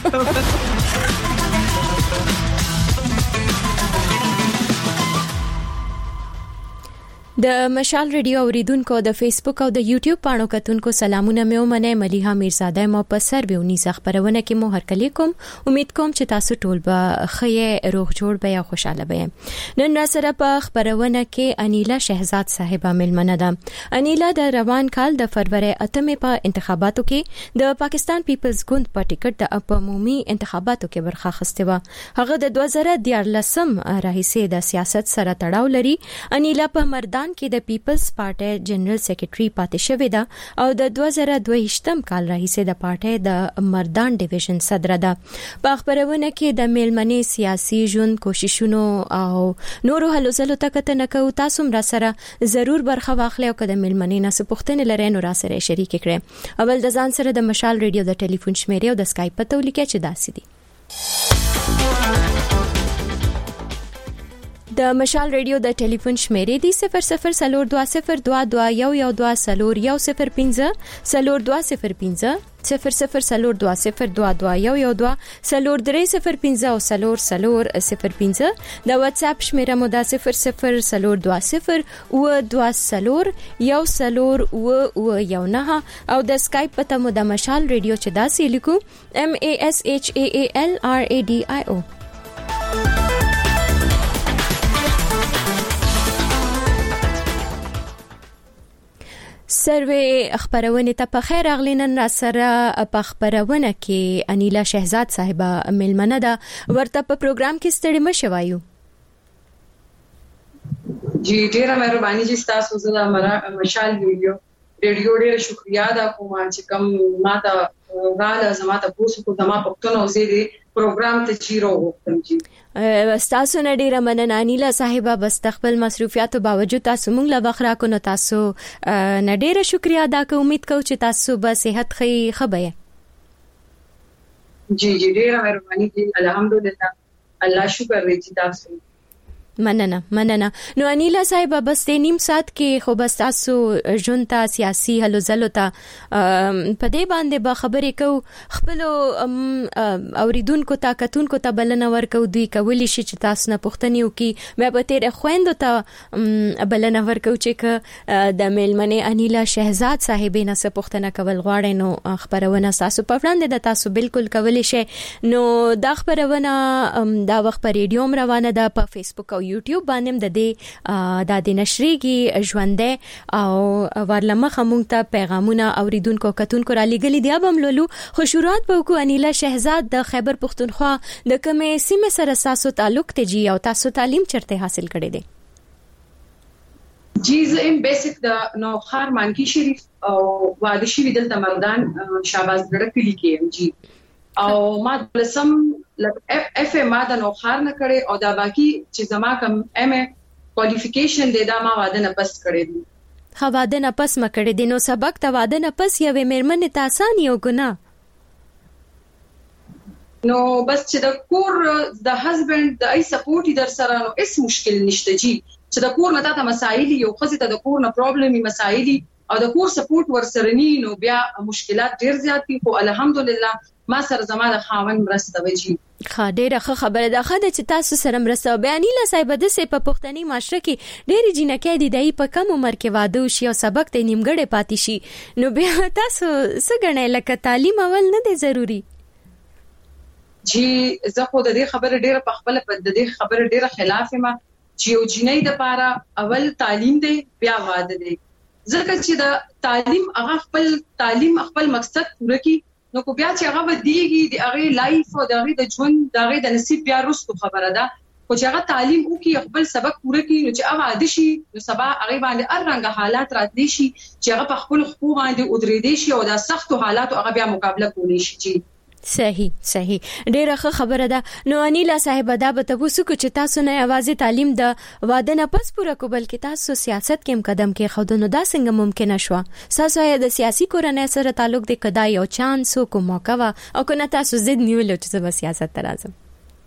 د مشال ریډیو اوریدونکو د فیسبوک او د یوټیوب پاڼو کتونکو سلامونه مې ومنه ملیحه میرزاده مو په سرویونی خبرونه کې مو هرکلی کوم امید کوم چې تاسو ټول به خې روغ جوړ به یا خوشاله به نن را سره په خبرونه کې انیلا شهزاد صاحبہ ملمنه ده انیلا د روان کال د فروری اتمه په انتخاباتو کې د پاکستان پیپلز ګوند په ټیکټ د عمومي انتخاباتو کې برخه اخیسته و هغه د دوه زره دیارلسم راهیسې د سیاست سره تړاو لري انیلا په مردان کې د پیپلز پارټي جنرال سیکریټري پاتې شوې ده او د دوه زره دوه هشتم کال راهیسې د پارټي د مردان ډیویژن صدر ده په خبرونه کې د میلمنې سیاسي ژوند کوششونو او نورو هلو ځلو ته کتنه کوي تاسو را سره ضرور برخه واخلئ او کله میلمنې نه سپوښتنه لرئ نو را سره شریک کړئ اول د ځان سره د مشال ریډیو د ټلیفون شمیره او د اسکایپ پته ولیکئ چې داسې دي د مشال ریډیو د ټلیفون شمیرې دی صفر صفر سلور دوا صفر دوا دوا یو یو دوا سلور یو صفر پنځه سلور دوا صفر پنځه صفر صفر سلور دوا صفر دوا دوا یو یو دوا سلور درې صفر پنځه او سلور سلور صفر پنځه د واتس اپ شمیره مو د صفر صفر سلور دوا صفر او دوا سلور یو سلور او او یو نه او د اسکایپ پته مو د مشال ریډیو چې داسې لیکو ام ا اس اچ ا ا ال ار ا ډي آی او سروې خبرونه ته په خیر اغلینن را سره په خبرونه کې انیلا شهزاد صاحبہ ملمنه ده ورته په پروګرام کې ستړي مشوایو جی ډیره مهرباني جی تاسو زړه مشال ویډیو ریډیو ډیره شکریا ده کوم چې کوم ماته غاله زماته پوسو کو دما پښتنو زیری پروګرام ته چیرو وکم جی تاسو نه ډیره مننه انیلا صاحبہ بس خپل مصروفیاتو باوجود تاسو مونږ لا وخرا کو نو تاسو نه ډیره شکریا ادا کوم امید کوم چې تاسو به صحت خې خبره جی جی ډیره مهرباني جی الحمدلله الله شکر دې تاسو مننه مننه نو انیلا صاحبہ بس د نیم سات کې خو بس تاسو ژوند سیاسي هلو ځلو ته په دې باندې به خبرې کو خپل اوریدونکو طاقتونکو ته بلنه ورکو دوی کولی شي چې تاسو نه پوښتنه وکي مې به تیر خويندو ته بلنه ورکو چې د میلمنې انیلا شهزاد صاحبې نه څه پوښتنه کول غواړي نو خبرونه تاسو په وړاندې د تاسو بالکل کولی شي نو دا خبرونه دا وخت په ریډیو روانه ده په فیسبوک او یوټیوب باندې د دې د دې نشریږي ژوندې او ورلمخه مونږ ته پیغامونه اوریدونکو کتونکو را لګلې دی ابم لولو خوشورات په کو انیلا شهزاد د خیبر پختونخوا د کومې سیمه سره تاسو تعلق ته جی او تاسو تعلیم چرته حاصل کړی دی جی زم بیسیک د نو خار مانکی شریف او وادشي ودل تمردان شاباز ګړه کلی کې جی او ما لسم اف ام ما د نو خار نه کړي او دا باقی چې زما کم ام کوالیفیکیشن دی دا ما واده نه پس کړی دی خو واده نه پس ما کړی دی نو سبق ته واده نه پس یوې مېرمنې ته آسان یو ګناه نو بس چې د کور د هسبند د ای سپورټ در سره نو هیڅ مشکل نشته جی چې د کور نه تا مسایل یو خزه ته د کور نه پرابلمي مسایل او د کور سپورټ ورسره ني نو بیا مشکلات ډیر زیات دي خو الحمدلله ما سره زماده خاون مرسته وجي خاډه ښه خبره ده خاله چې تاسو سره مرسته بیانیله صاحب د سه په پښتني معاشره کې ډېری جنکې دي دای په کم عمر کې واده شي او سبق ته نیمګړې پاتې شي نو بیا تاسو څنګه لکه تعلیم اول نه دی ضروری جی زه خو د دې خبره ډیره په خپل په د دې خبره ډیره خلاف ما چې یو جنۍ د پاره اول تعلیم دی بیا واده دی ځکه چې د تعلیم هغه خپل تعلیم خپل مقصد پوره کی نو کو بیا چې هغه ودیږي د هغه لایف او د هغه د ژوند د هغه د نصیب بیا رسو خبره ده خو چې هغه تعلیم وکي خپل سبق پوره کړي نو چې هغه عادي شي نو سبا هغه باندې ارنګ حالات راتلی شي چې هغه په خپل خو باندې ودرې دي شي او د سختو حالاتو هغه بیا مقابله کولی شي صحیح صحیح ډیره ښه خبره ده. نو انیلا صاحب دا به تاسو کو چې تاسو نه आवाज تعلیم د واده نه پس پوره کو بلکې تاسو سیاست کې هم قدم کې خودنو دا څنګه ممکن شو؟ تاسو یې د سیاسي کورنۍ سره تعلق د کدای او چانس کو موقع وا او کنه تاسو زید نیول چې په سیاست ترازم؟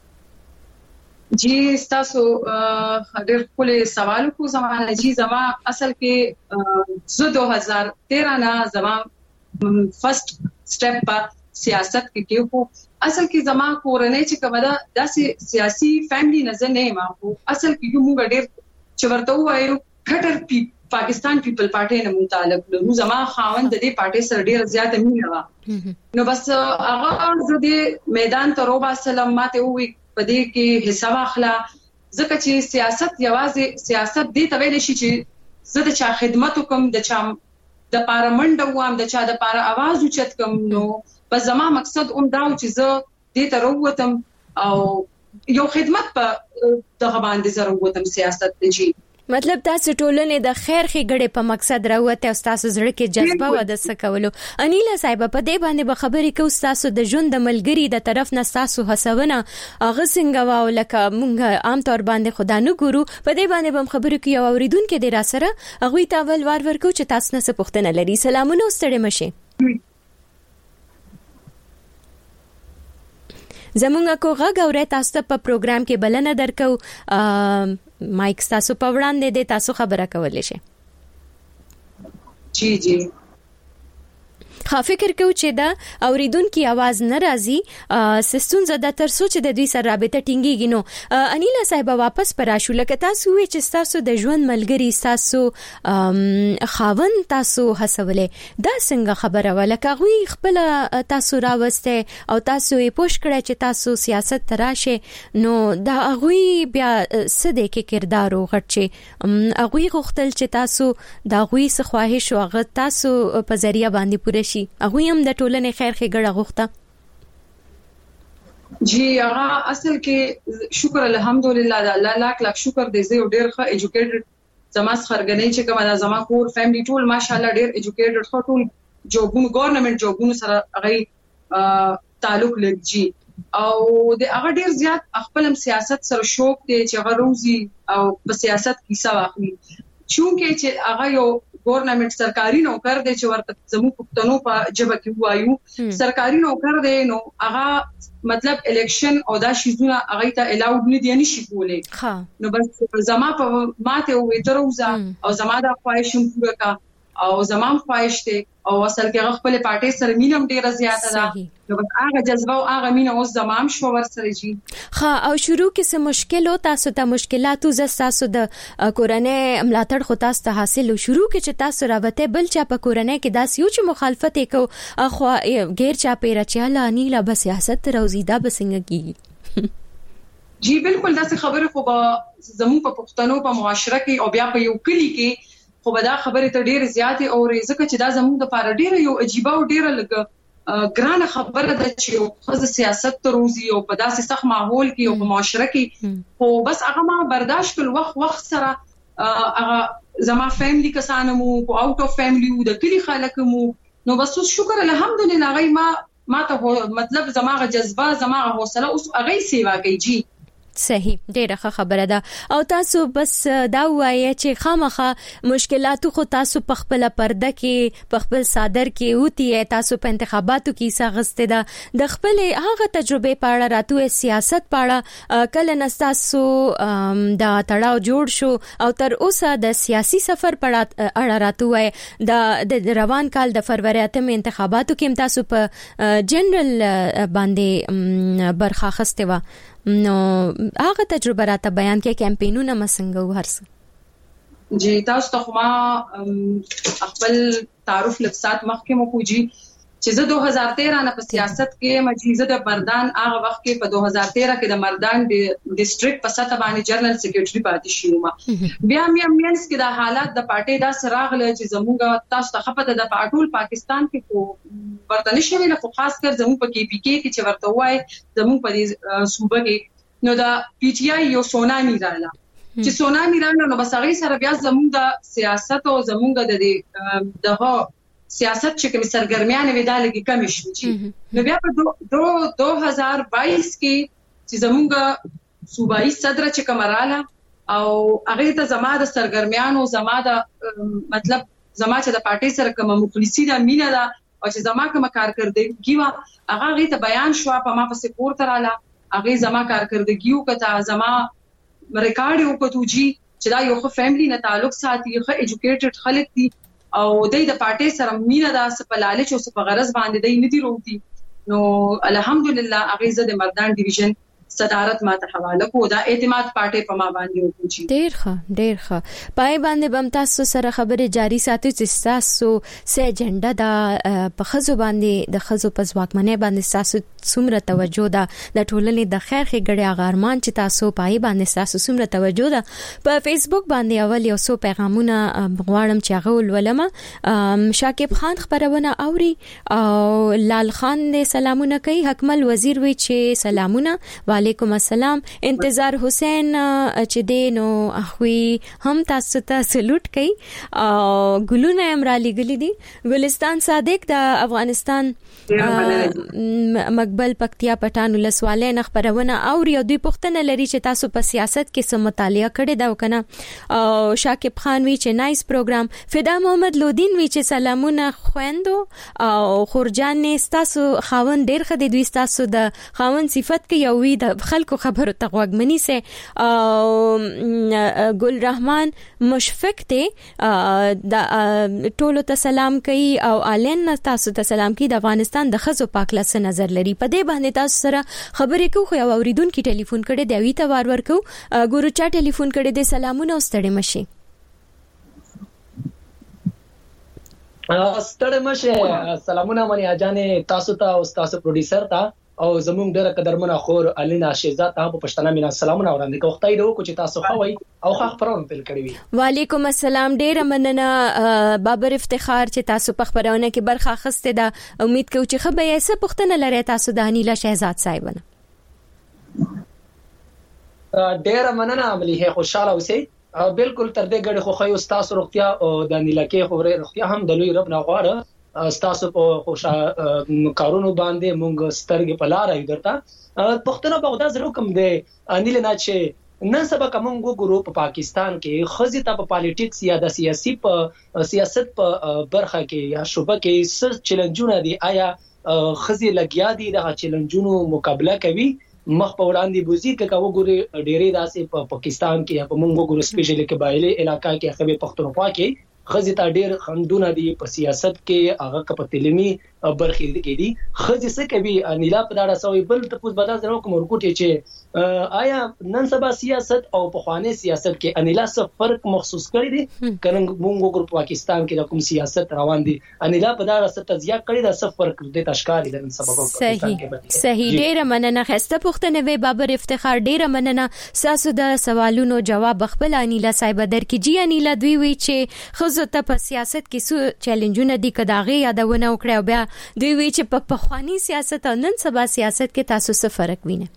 جی تاسو ډېر خپل سوال کو زمانه جی زما اصل کې زه دو هزار تیرہ نه زما فرست سټپ په سیاست کې کې خو اصل کې زما کورنۍ چې کومه ده داسې سیاسي فیملی نه زه نه ما خو اصل کې موږ ډېر چې ورته وایو کټر پی پاکستان پیپل پارټي نه متعلق نو زما خاوند د دې پارټي سره ډېر زیات مینه و نو بس هغه زه د میدان ته روبا سلام ماته وی پدې کې حصہ واخلا ځکه چې سیاست یوازې سیاست دې ته ویل شي چې زه د چا خدمت وکم د چا د پارلمنت ووم د چا د پار आवाज اوچت کوم نو بس زما مقصد اوم دا چې زه دې ته وروتم او یو خدمت په دغه باندې زه وروتم سیاست ته جی مطلب تاسو ټولنې د خیر ښېګړې په مقصد راوته او تاسو زړه کې جذبه و د سکولو. انیلا صاحب په دې باندې به خبرې کوو تاسو د ژوند د ملګری د طرف نه تاسو حسونه اغه څنګه واو لکه مونږ عام طور باندې خدا نه ګورو په دې باندې به خبرې کوي او اوریدونکو د را سره هغه ته ول ور ورکو چې تاسو نه څه پوښتنه لري. سلامونه ستړي مشه زمونږه کو غږ اورئ تاسو په پروګرام کې بلنه درکو مایک تاسو په وړاندې دي تاسو خبره کولای شئ. جی جی خا فکر کو چې دا اوریدونکو आवाज ناراضي سستون زده تر سوچ د دوی سره رابطه ټینګيږي. نو انیلا صاحب واپس پراشو لکه تاسو وی چې تاسو د ژوند ملګری تاسو خاون تاسو حسولې دا څنګه خبره ولکه غوي خپل تاسو راوسته او تاسو یې پوښ کړی چې تاسو سیاست تراشه نو دا غوي بیا سده کې کردار او غټ چې غوي غوښتل چې تاسو دا غوي څه خواهش او غ تاسو په ذریعہ باندې پوره شي هغه هم د ټولنې خیر ښېګړه غوښته. جی هغه اصل کې شکر الحمدلله د الله لاک لاک شکر دې زه ډېر ښه ایجوکیټډ زما څخرګنې چې کومه زما کور فیملی ټول ماشاءالله ډېر ایجوکیټډ خو ټول جوبونو ګورنمنت جوبونو سره هغه تعلق لري او د هغه ډېر زیات خپل سیاست سره شوق دی چې هغه روزي او په سیاست کې څه واخلي چونکه چې هغه یو گورنمنت سرکاري نوکر دی چې ورته زمو پښتنو په جبه کې وایو سرکاري نوکر دی نو هغه مطلب الیکشن او دا شیزونه هغه ته الاود نه دی نشي کولای نو بس زما په ماته وې دروزه او زما د خواهشم پوره کا او زما خواهش ته او اصل کې خپل پارټي سره مینم ډیره زیاته ده نو بس هغه جذبه او هغه مینه اوس زمام شو ور سره جی ها او شروع کې څه مشکل او تاسو ته مشکلات او تاسو د کورنۍ ملاتړ خو تاسو ته حاصل شروع کې چې تاسو راوته بل چا په کورنۍ کې داس یو چې مخالفت وکاو اخو غیر چا پیرا چاله انیلا بس سیاست روزیدا بسنګ کیږي جی بالکل دا څه خبره خو به زمو په پښتنو په معاشره کې او بیا په یو کلی کې خو به دا خبره ته ډیره زیاته او ځکه چې دا زموږ د لپاره ډیره یو عجیبه او ډیره لګ ګرانه خبره ده چې یو خاص سیاست ته روزي او په داسې سخت ماحول کې او په معاشره کې خو بس هغه ما برداشت کول وخت وخت سره هغه زما فیملی کسانو مو او اوټ اف فیملی او د کلی خلک مو نو بس شکر الحمدلله غي ما ما ته مطلب زما غ جذبه زما غ حوصله اوس هغه سیوا کوي جی صحیح ډیره خبره ده او تاسو بس دا وایي چې خامخه مشکلات خو تاسو په خپل پرده کې په خپل صادر کې اوتی تاسو په انتخاباتو کې ساغسته ده د خپل هغه تجربه پاړه راتو سیاست پاړه کله نستاسو دا تړاو جوړ شو او تر اوسه د سیاسي سفر پاړه اړه راتو وای د روان کال د فروری اتم انتخاباتو کې تاسو په جنرال باندې برخه اخیسته و نو هغه تجربه راته بیان کې کمپینونه مسنګ او هرڅ جی تاسو ته ما خپل تعارف لفظات مخکې مو کوجی چې زه دو هزار تیرہ نه په سیاست کې مجیزه د مردان هغه وخت کې په دو هزار تیرہ کې د مردان ډیسټریکټ په سطح باندې جنرال سیکریټری پاتې شوم بیا مې مینس کې د حالات د پارټي دا سراغله چې زموږه تاسو ته خپته د پټول پاکستان کې کو ورته نشوي له خاص کر زموږ په کې پی کې کې چې ورته وای زموږ په صوبه کې نو دا پی ټی آی یو سونامي رااله چې سونامي رااله نو بس هغه سره بیا زموږ د سیاست او زموږ د دغه سیاست چې کوم سرګرمیان وې دا لګي کم شي. نو بیا په دو هزار بائیس کې چې زموږ صوبایي صدر چې کمراله او هغه ته زما د سرګرمیانو زما د مطلب زما چې د پارټي سره کوم مخلصي د مینا دا او چې زما کوم کارکردګي وا هغه غي ته بیان شو په ما په سپور تراله هغه زما کارکردګیو کته زما ریکارډ یو کوتو جی چې دا یو خو فیملی نه تعلق ساتي خو ایجوکیټډ خلک دي او د پارټي سره مینا دا سپلاله چې اوس په غرض باندې دی ندي روتي. نو الحمدلله هغه زه د مردان ډیویژن صدارت ماته حواله کو دا اعتماد پارټي په ما باندې وکړي. ډیر ښه ډیر ښه پای باندې بم تاسو سره خبره جاری ساتي چې تاسو سه اجنډا دا په خزو باندې د خزو په ځواکمنۍ باندې تاسو څومره توجه ده د ټولنې د خیر ښېګړې اغارمان چې تاسو پای باندې تاسو څومره توجه ده. په فیسبوک باندې اول یو څو پیغامونه غواړم چې هغه ولولم. شاکب خان خبرونه اوري او لال خان دې سلامونه کوي. حکمل وزیر وی چې سلامونه وعلیکم السلام. انتظار حسین چې دینو اخوي هم تاسو ته سلوټ کوي او ګلونه امرالي ګلی دي. ګلستان صادق د افغانستان مقبل پکتیا پټان ولسواله نخبرونه او یو دوی پښتنه لري چې تاسو په سیاست کې سم مطالعه کړی دا وکنه. او شاکب خان وی چې نایس پروګرام. فدا محمد لودین وی چې سلامونه خويندو او خورجان تاسو خاون ډیر خدي دوی تاسو د خاون صفت کې یو وی د خلکو خبرو ته غوږمنی سه. او ګل رحمان مشفق ته د ټولو ته سلام کوي او الین تاسو ته سلام کوي. د افغانستان د خزو پاکله سره نظر لري په دې باندې تاسو سره خبرې کوو. خو اوریدونکو ټلیفون کړي دی وی ته وار ور کو ګورو چا ټلیفون کړي دی. سلامونه او ستړي مشي. ستړي مشه سلامونه منی اجانه تاسو ته او تاسو پروډوسر ته او زموږ ډیره قدرمنه خور الینا شهزاد ته په پښتنه مینا سلامونه وړاندې کوم. خدای دې وکړي چې تاسو خوي او ښه خبرونه تل کړی وي. وعلیکم السلام. ډیره مننه بابر افتخار چې تاسو په خبرونه کې برخه اخیسته ده. امید کوم چې خبره یې څه پښتنه لري تاسو د انیلا شهزاد صاحبنه. ډیره مننه ملي خوشاله اوسئ. بالکل تر دې غړي خو خو تاسو روغتیا او د انیلا کې خبره روغتیا هم د لوی رب نه غواړه. تاسو په خوشا کارونو باندې مونږ سترګې په لار ایو درته پښتنو په خدا زرو کوم دی انیل نه چې نن سبا کوم ګورو په پاکستان کې خزي ته په پالیټکس یا د سیاسي په سیاست په برخه کې یا شوبه کې څه چیلنجونه دي. آیا خزي لګیا دي د چیلنجونو مقابله کوي مخ په وړاندې بوزي که وګوري ډېرې داسې په پاکستان کې یا په مونږ وګورو سپیشلی قبایلی علاقہ کې خبي پښتونخوا کې خزي ته ډېر خندونه دي په سیاست کې هغه په تعلیمي برخې کې دي. خزي څه کوي انیلا په داړه سوې بل ته پوس بدل زرو کوم ورکوټي چې آیا نن سبا سیاست او په خواني سیاست کې انیلا څه فرق محسوس کړی دي کنه مونږ وګورو پاکستان کې د کوم سیاست روان دي انیلا په داړه څه تزیا کړی دا څه فرق دي تشکاري د نن سبا صحیح صحیح. ډیره مننه خسته پښتنه وی بابر افتخار. ډیره مننه تاسو د سوالونو جواب خپل انیلا صاحب درکې. جی انیلا دوی وی چې خزو ته په سیاست کې څه چیلنجونه دي کداغه یادونه وکړه او بیا دوی وی چې په پخوانی سیاست او نن سبا سیاست کې تاسو څه فرق وینئ؟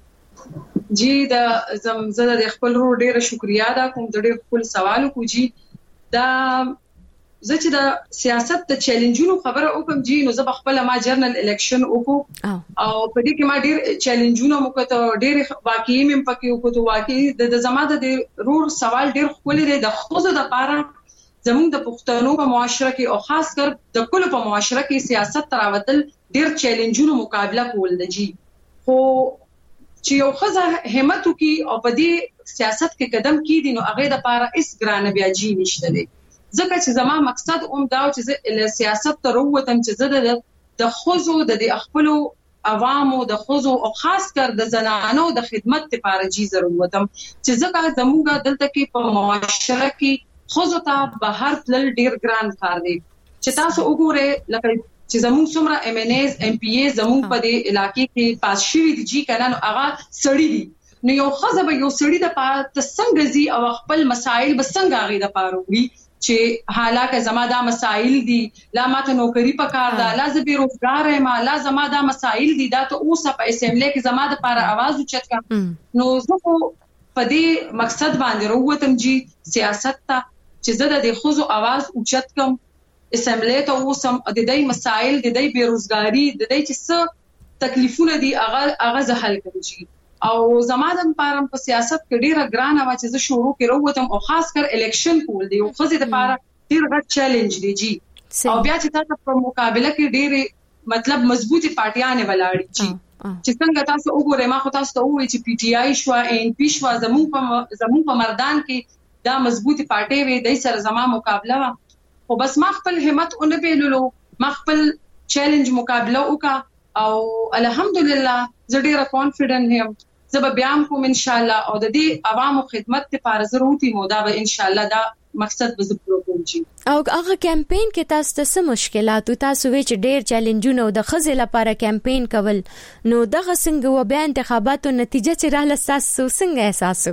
جی دا زمزه د خپل ورو ډیره شکریا ده کوم د ډیر خپل سوال کو جی دا زه چې د سیاست د چیلنجونو خبره وکم جی نو زه خپل ما جرنل الیکشن وکړو او په دې کې ما ډیر چیلنجونه مو کته ډیر واقعي مم پکې وکړو. واقعي د زماده د رور سوال ډیر خپل دی د خوځه د پاره زموږ د پښتنو په معاشره کې او خاص کر د کل په معاشره کې سیاست تراوتل ډیر چیلنجونو مقابله کول دي. خو چې یو خزه همت وکي او په دې سیاست کې قدم کیدي نو هغه د پاره اس ګران بیا جی نشته دي. ځکه چې زما مقصد اوم دا چې سیاست ته وروتم چې زه د خوځو د خپل عوامو د خوځو او خاص کر د زنانو د خدمت لپاره جی ضرورت وتم چې ځکه زموږ دلته کې په معاشره کې خوځو ته بهر تل ډیر ګران کار دی. چې تاسو وګورئ لکه چې زموږ څومره ایم ان ایز ایم پی ای زموږ په دې علاقې کې پاس شوی دي جی کنه نو هغه سړی دي. نو یو خزه به یو سړی د پات څنګه زی او خپل مسائل به څنګه غي د پاروي چې حالکه زما دا مسائل دي لا ماته نوکری پکار ده لا زه بیروزګار یم لا زما دا مسائل دي دا ته اوسه په اسمبلی کې زما د پاره आवाज اوچت کا نو زه په دې مقصد باندې وروتم جی سیاست ته چې زه د خوځو आवाज اوچت کم اسمبلی ته اوسم د دې مسایل د دې بیروزګاری د دې چې څه تکلیفونه دي هغه هغه زه حل کوم. او زمادم پارم په سیاست کې ډیره ګرانه و چې زه شروع کې وروتم او خاص کر الیکشن کول دی او خزه د پاره ډیر غټ چیلنج دی جی. او بیا چې تاسو په مقابله کې ډیره مطلب مضبوطی پارټیانه ولاړی جی چې څنګه تاسو وګورئ ما خو تاسو ته وایي چې پی ټی آی شو ان پی شو زمون په زمون په مردان کې دا مضبوطی پارټي وي د سره زما مقابله وا خو بس ما خپل همت اون پیلولو ما خپل چیلنج مقابله وکا او الحمدلله زه ډیره کانفیډنٹ یم زه به بیا کوم ان شاء الله او د دې عوامو خدمت لپاره ضرورتي مودا به ان شاء الله دا مقصد به زه پوره کوم. او هغه کمپاین کې تاسو ته څه مشکلات او تاسو وی چې ډیر چیلنجونه او د خزې لپاره کمپاین کول نو دغه څنګه و بیا انتخاباتو نتیجه چې رااله تاسو څنګه احساسو؟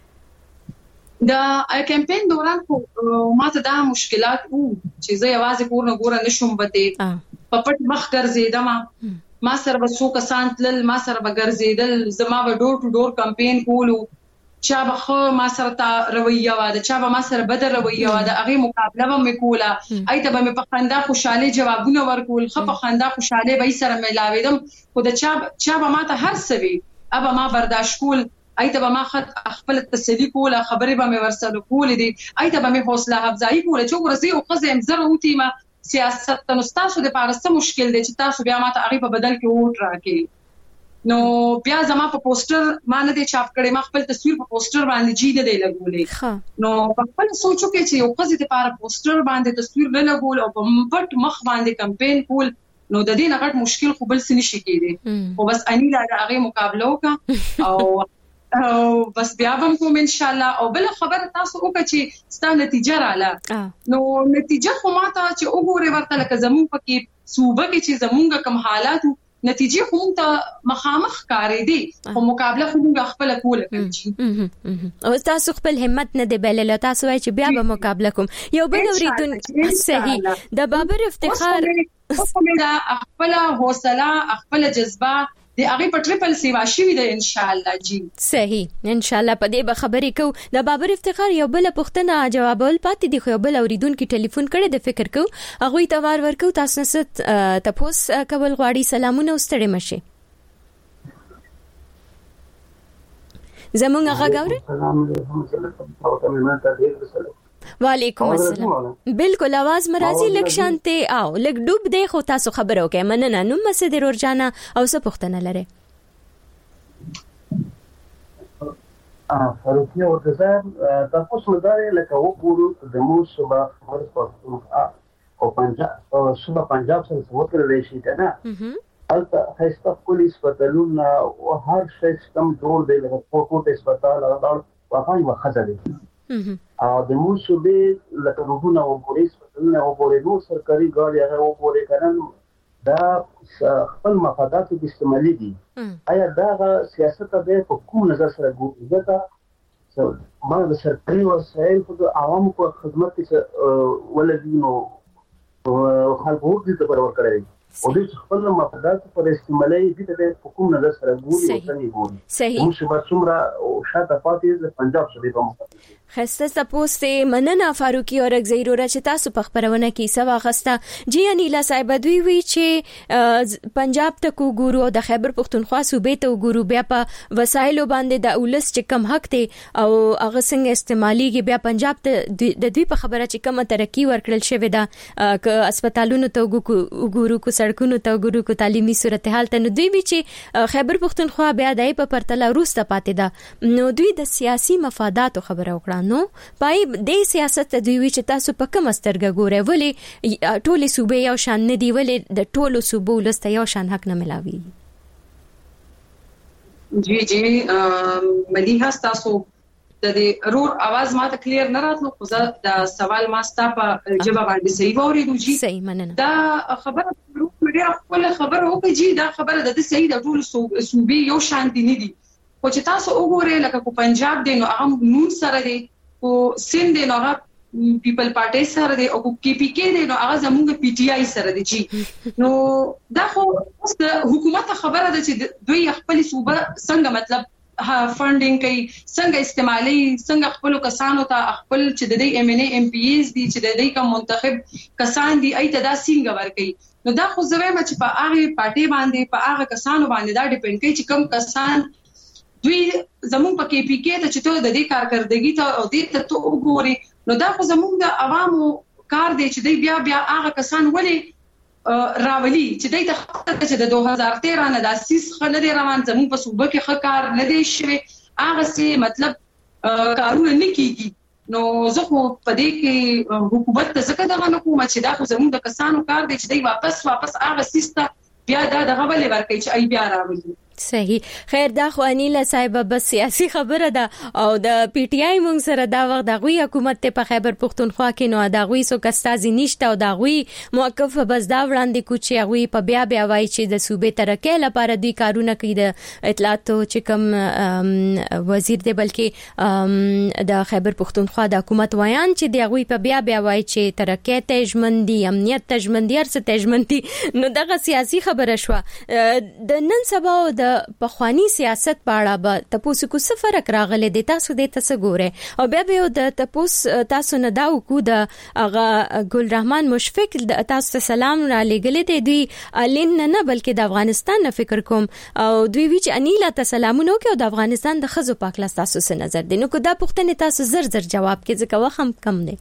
دا کمپاین دوران خو ماته دا مشکلات وو چې زه یوازې کور نه ګور نه شوم بته په پټ مخ ګرځیدم ما سره به څو کسان تل ما سره به ګرځیدل زما به ډور ټو ډور کمپاین کولو چا به خو ما سره تا رویه واده چا به ما سره بدر رویه واده هغه مقابله به میکولا ایته به په خندا خوشاله جوابونه ورکول خو په خندا خوشاله به سره ملاویدم خو د چا چا به ما ته هر سوي ابا ما برداشت کول ایته به ما خپل تسلی کوله خبرې به مې ورسره کولې دي ایته به مې حوصله افزایی کوله چې ورسې او خزم زره اوتی ما سیاست ته نستاسو د پارسته مشکل دی چې تاسو بیا ماته هغه په بدل کې ووټ راکړي نو بیا زما په پوسټر باندې د چاپ کړي ما خپل تصویر په پوسټر باندې جی د لګولې نو په خپل سوچو کې چې یو قضیه لپاره پوسټر باندې تصویر نه لګول او په پټ مخ باندې کمپاین کول نو د دې نه غټ مشکل خو بل څه نشي کېدی او بس اني لا هغه مقابله وکړه او او بس بیا هم کوم ان شاء الله او بل خبره تاسو وکړه چې ستاسو نتیجه رااله نو نتیجه خو ماته چې وګوره ورته لکه زمون پکې صوبه کې چې زمونږ کم حالات نتیجه خو ته مخامخ کاری دي او مقابله خو موږ خپل کوله کوي او تاسو خپل همت نه دی بلل تاسو وای چې بیا به مقابله کوم یو بل اوریدون صحیح د بابر افتخار خپل حوصله خپل جذبه د هغه په ټریپل سیوا شي د ان شاء الله جی صحیح ان شاء الله په دې به خبرې کو د بابر افتخار یو بل پوښتنه جوابول پاتې دی خو یو بل اوریدون کې ټلیفون کړي د فکر کو هغه ته وار ورکو تاسو ست تاسو کول غواړي سلامونه واستړي مشه زمونږ هغه غوړي السلام علیکم وعلیکم السلام بالکل आवाज مرাজি لک شانته او لک ډوب دی خو تاسو خبرو کې مننه نو مسد ورجانا او څه پوښتنه لري ا فاروقي او ځان تاسو مداري لکه وګورو د مو صبح خبر او پنجاب او صبح پنجاب سره وکړل شي کنه البته هیڅ پولیس پټلون او هر شي سم جوړ دی لکه کوټ هسپتال او واقعي وخزه دي او د مو صوبې لکه روحونه او پولیس پټلون او پولیسو سرکاري ګاډي هغه او پورې کړن دا خپل مفادات د استعمالي دي آیا دا سیاست به په کوم نظر سره ګوري دا ما د سرکاري وسایل په عوامو په خدمت کې ولدي نو خلکو دې ته برابر کړی او دې خپل مفادات پر استعمالي دي ته په کوم نظر سره ګوري او څنګه ګوري صحیح مو شبا څومره او شاته پاتې د پنجاب صوبې په خسته تاسو مننه فاروقي اور زیرو را چې تاسو په خبرونه کې سوا غسته جی انیلا صاحب دوی وی چې پنجاب ته کو ګورو او د خیبر پختونخوا صوبې ته ګورو بیا په وسایلو باندې د اولس چې کم حق ته او هغه څنګه استعماليږي بیا پنجاب ته د دوی په خبره چې کومه ترقی ورکړل شوې ده ک هسپتالونو ته ګورو کو سړکونو ته ګورو کو تعلیمي صورتحال ته نو دوی وی چې خیبر پختونخوا بیا دای په پرتله روسته پاتې ده نو دوی د سیاسي مفادات خبره وکړه نو پای د سیاست د وی چې تاسو په کوم سترګه ګورئ ولې ټولې صوبې یو شان نه دی ولې د ټولو صوبو لسته یو شان حق نه ملاوي جی جی مليها تاسو د دې رور आवाज ماته کلیر نه راتلو خو دا سوال ما ستا په جواب باندې صحیح وریدو جی صحیح مننه دا خبره ډیره خپل خبره وکړي جی دا خبره د صحیح د ټولو صوبې یو شان دي نه دي خو چې تاسو وګورئ لکه کو پنجاب دی نو هغه نون سره دی او سند دی نو هغه پیپل پارټي سره دی او کی پی کې دی نو هغه زموږ پی ټی آی سره دی جی نو دا خو د حکومت خبره ده چې دوی خپل صوبه څنګه مطلب فندینګ کوي څنګه استعمالي څنګه خپل کسانو ته خپل چې د دې ایم ان ای ایم پی ایز دي چې د دې کوم منتخب کسان دي ایت دا څنګه ورکي نو دا خو زویم چې په هغه پارټي باندې په هغه کسانو باندې دا ډیپند کوي چې کوم کسان دوی زموږ په کې پی کې ته چې ته د دې کارکردګي ته او دې ته تو وګوري نو دا خو زموږ د عوامو کار دی چې دوی بیا بیا هغه کسان ولې راولي چې دای ته چې د دوه هزار تیرہ نه د اساس خلل روان زموږ په صوبه کې خکار نه دی شوی هغه سي مطلب کارونه نه کیږي نو زه خو په دې کې حکومت ته څنګه دغه حکومت چې دا خو زموږ د کسانو کار دی چې دوی واپس واپس هغه سیسته بیا دا دغه ولې ورکړي چې ای بیا راولي صحیح خیر دا خو انیلا صاحب بس سیاسي خبره ده او د پی ټی آی مونږ سره دا وخت د غوي حکومت ته په خیبر پختونخوا کې نو دا غوي سو کستازي نشته او دا غوي موقف بس دا وړاندې کوچي غوي په بیا بیا وای چې د صوبې ترکه لپاره دوی کارونه کوي د اطلاعاتو چې کوم وزیر دی بلکې د خیبر پختونخوا د حکومت وایان چې دی غوي په بیا بیا وای چې ترکه تجمندي امنیت تجمندي ارڅ تجمندي نو دغه سیاسي خبره شو د نن سبا د پخوانی سیاست په اړه به تاسو کو څه فرق راغلی دی تاسو دې تاسو ګوره او بیا به د تاسو تاسو نه دا وکړو د هغه ګل رحمان مشفق د تاسو سلام را لګلې دی دوی الین نه بلکې د افغانستان نه فکر کوم او دوی وی چې انیلا ته سلامونه کوي او د افغانستان د خزو پاک لاس تاسو څه نظر دی نو کو دا پوښتنه تاسو زر زر جواب کې ځکه وخت کم دی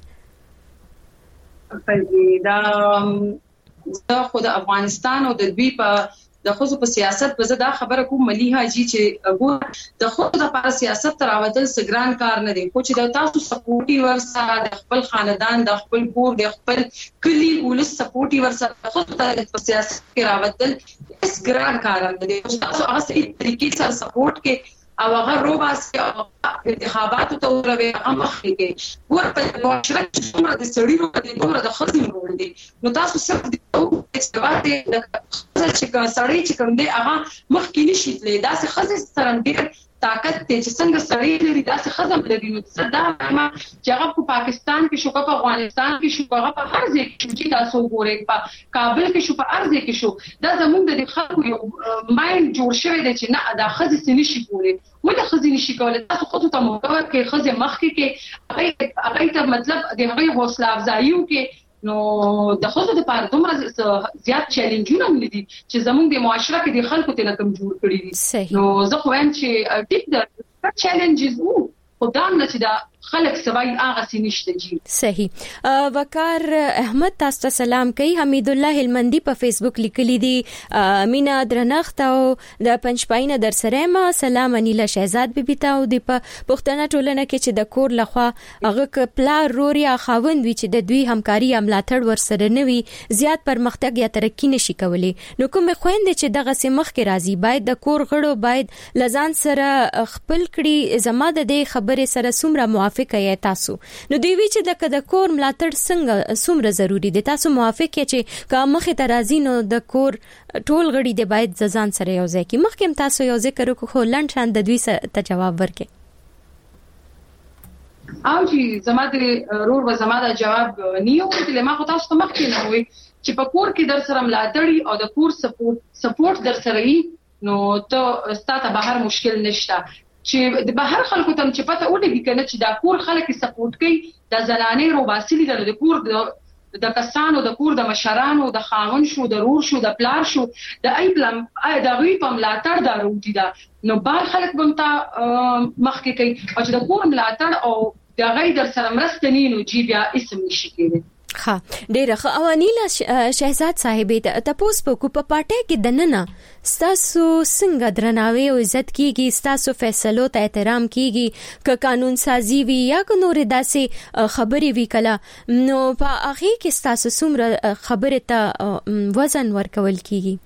دا خو د افغانستان او د دوی په د خصوص په سیاست په زدا خبره کوم مليها جی چې ګور د خود د لپاره سیاست تراوتل سګران کار نه دی خو چې د تاسو سپورټي ورسره د خپل خاندان د خپل کور د خپل کلی ولس سپورټي ورسره خود د سیاست کې راوتل سګران کار نه دی تاسو هغه صحیح طریقې سره سپورټ کې او هغه روباس کې انتخابات ته وروي هغه کې ګور په معاشره کې څومره د سړي ورو دي څومره د خزم ورو دي نو تاسو صرف د استفاده د چې سړی چې کوم دی هغه مخکې نشي تللی دا څه خزم سره ډېر طاقت ته چې څنګه سړی لري دا څه خزم لري نو صدا ما چې هغه په پاکستان کې شو په افغانستان کې شو هغه په هر ځای کې چې تاسو ګورئ په کابل کې شو په هر ځای کې شو دا زموږ د خلکو یو مایند جوړ شوی دی چې نه دا خزم څه نشي کولی ولې خزم نشي کولی تاسو خود ته موقع کې خزم مخکې کې هغه ته مطلب د هغه حوصله افزایي کې نو د خود د پاره دومره زیات چیلنجونه ملي چې زموږ د معاشره کې د خلکو ته کم جوړ کړی دي نو زه خو وایم چې ټیک د چیلنجز وو خدام نه چې دا خلک سوای هغه سینشته جی صحیح وقار احمد تاسو سلام کوي حمید الله هلمندي په فیسبوک لیکلي دي مینا درنخت او د پنځپاینه در سره ما سلام انیلا شهزاد بیبي ته او د پښتنه ټولنه کې چې د کور لخوا هغه پلا روریا خاوند وی چې د دوی همکاري املاتړ ور سره نوي زیات پرمختګ یا ترقی نشي کولی نو کوم خويند چې دغه سیمخ کې راځي باید د کور غړو باید لزان سره خپل کړي زماده د خبره سره سمره موافق کوي تاسو نو دوی وی چې د کور ملاتړ څنګه څومره ضروری دي تاسو موافق یې چې کا مخه ترازی نو د کور ټول غړي د باید ځان سره یو ځای کی مخکې تاسو یو ذکر کو لند شان د دوی ته جواب ورکړي او چې زماده رور و زماده جواب نیو چې ما خو تاسو ته مخکې نه وي چې په کور کې در سره ملاتړي او د کور سپورټ سپورټ در سره وي نو ته ستاسو بهر مشکل نشته چې د بهر خلکو ته چې پته ولګي کنه چې دا کور خلک سپورټ کوي د زنانې روباسي د کور د کسانو د کور د مشرانو د خاون شو د رور شو د پلار شو د ایبلم د غوی په ملاتړ دارو دي دا نو بهر خلک بمتا مخکې کوي او چې د کور ملاتړ او د غي در سره مرستنی نو جی بیا اسم نشي کېږي ها ډیره ښه او انیلا شهزاد صاحب ته تاسو په کو په پټه کې دننه تاسو څنګه درناوي او عزت کیږي تاسو فیصلو ته احترام کیږي ک قانون سازي وی یا ک نور داسې خبري وی کله نو په اخی کې تاسو څومره خبره ته وزن ورکول کیږي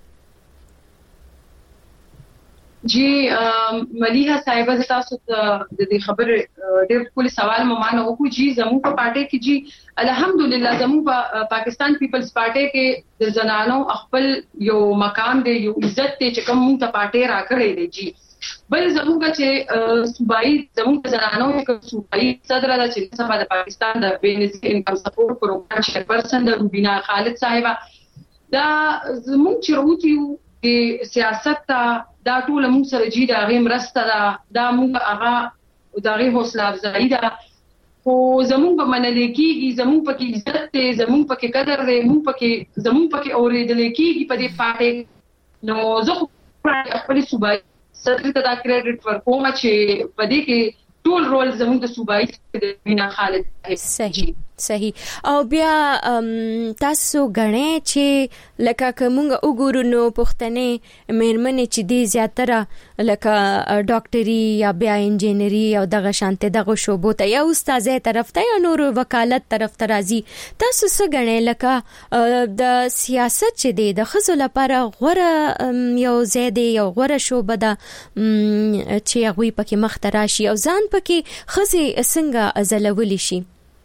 جی مليها صاحب تاسو د دې خبر ډېر کول سوال مو مانو وکړو جی زموږ په پارټي کې جی الحمدلله زموږ په پاکستان پیپلز پارټي کې د زنانو خپل یو مقام دی یو عزت دی چې کوم ته پارټي راکړې دی جی بل زموږ چې صوبایي زموږ زنانو کې صوبایي صدر د چې سبا د پاکستان د بینظیر انکم سپورټ پروګرام چیرپرسن د روبینا خالد صاحب دا زموږ چې وروتیو د سیاست ته دا ټول موږ سره جی دا غیم راسته دا دا موږ هغه دا غي حوصله افزایی ده خو زموږ په منل کېږي زموږ پکې عزت ته زموږ پکې قدر دی موږ پکې زموږ پکې اورېدل کېږي په دې پاتې نو زه خپل صوبای صدر ته دا کریډټ ورکوم چې په دې کې ټول رول زموږ د صوبای د بنا خالد صحیح صحیح او بیا تاسو غنې چې لکه کومه وګورو نو پښتنې مېرمنې چې دي زیاتره لکه ډاکټري یا بیا انجینری او دغه شانته دغه شوبو ته یا استادې طرف ته یا نور وکالت طرف ته راځي تاسو څه غنې لکه د سیاست چې دی د خزو لپاره غوړه یو زیاده یو غوړه شوبه ده چې هغه پکې مختراشي او ځان پکې خزي څنګه ازلول شي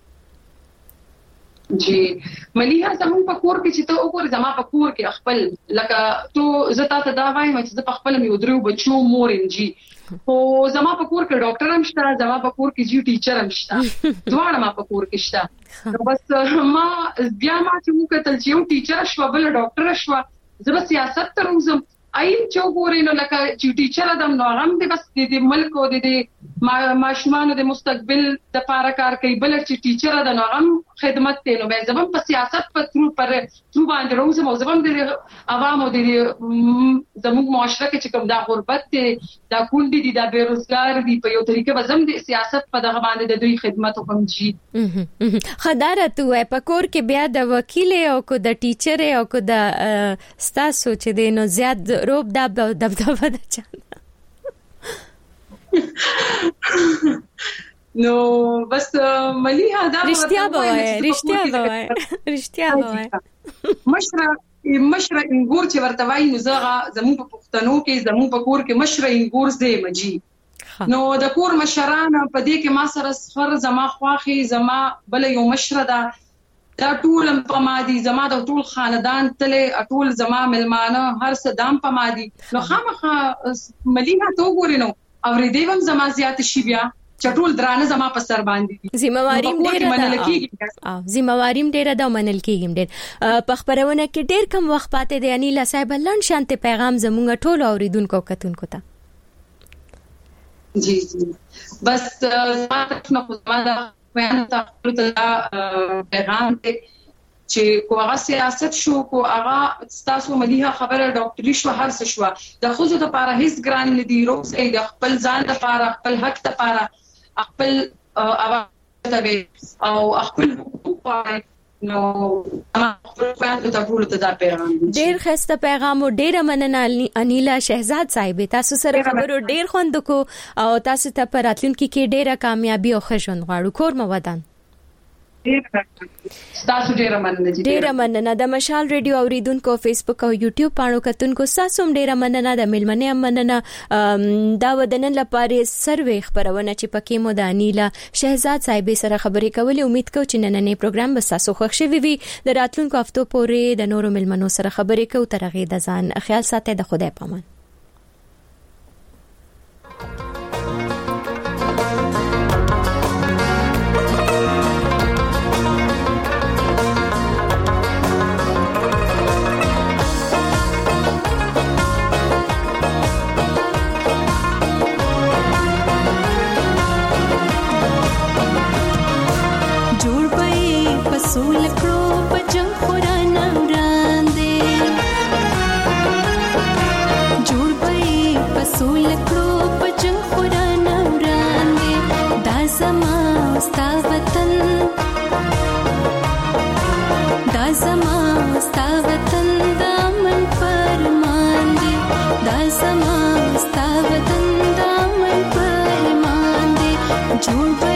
جی مليها زمون په کور کې چې ته وګورې زما په کور کې خپل لکه تو زتا ته دا وایم چې په خپل مې ودرو بچو مورم جی او زما په کور کې ډاکټر هم شته زما په کور کې جی ټیچر هم شته دواړه ما په کور کې شته نو بس ما بیا ما چې موږ ته چې یو ټیچر شو بل ډاکټر شو زه سیاست ته روزم ایم چې وګورې نو لکه چې ټیچر ادم نو هم دې بس دې ملک او دې ماشومان د مستقبل د لپاره کار کوي بل چې ټیچر ادم نو هم خدمت ته نو به زبم په سیاست په تر پر تر باندې روزم او زبم د عوامو د زموږ معاشره کې چې کوم دا غربت دي دا کونډي دي دا بیروزګار دي په یو طریقه وزم د سیاست په دغه باندې د دوی خدمت وکم جی خدارت وای په کور کې بیا د وکیل او کو د ټیچر او کو د ستاسو چې د نو زیات روب دب دبدبه ده چا نو بس مليها دا رښتیا وای رښتیا وای رښتیا وای مشره مشره انګور چې ورته وای نو زغه زمو په پښتنو کې زمو په کور کې مشره انګور زې مجي نو د کور مشران په دې کې ما سره سفر زما خواخي زما بل یو مشره ده دا ټول په مادي زما د ټول خاندان تله ټول زما ملمانه هر څه دام په مادي نو خامخه مليها تو ګورینو او ریدیم زما زیات شي بیا چټول درانه زما په سر باندې ذمہواریم ډیر ده او ذمہواریم ډیر ده منل کېږم ډیر په خبرونه کې ډیر کم وخت پاتې دی انیلا صاحب لن شانته پیغام زموږ ټول اوریدونکو کتونکو ته جی جی بس ما ته نو زما بیان تاسو ته پیغام ته چې کوغه سیاست شو کو هغه تاسو مليها خبره ډاکټري شو هر څه شو د خوځو د لپاره هیڅ ګران ندي روز ای د خپل ځان لپاره خپل حق لپاره خپل اواز او خپل حقوق نو ما خپل ته ټول ته دا پیغام ډیر خسته پیغام او ډیر مننه انیلا شهزاد صاحب تاسو سره خبرو ډیر خوند کو او تاسو ته پراتلونکو کې ډیره کامیابی او خوشحال غواړو کور مو ودان تاسو ډیره مننه ډیره مننه د مشال ریډیو اوریدونکو فیسبوک او یوټیوب پاڼو کتونکو تاسو ډیره مننه د ملمنې مننه دا ودنن لپاره سروې خبرونه چې پکې مو د انیلا شهزاد صاحب سره خبرې کولې امید کوم چې نننې پروګرام به تاسو خوښ شي وي د راتلونکو هفتو پورې د نورو ملمنو سره خبرې کوو ترغه د ځان خیال ساتئ د خدای پامان پسول کړو په جنگ خورانه وړاندې جوړ پي پسول کړو په جنگ خورانه وړاندې دا زما ستا وطن دا زما ستا وطن دا من فرمان دي دا زما ستا وطن دا من فرمان دي جوړ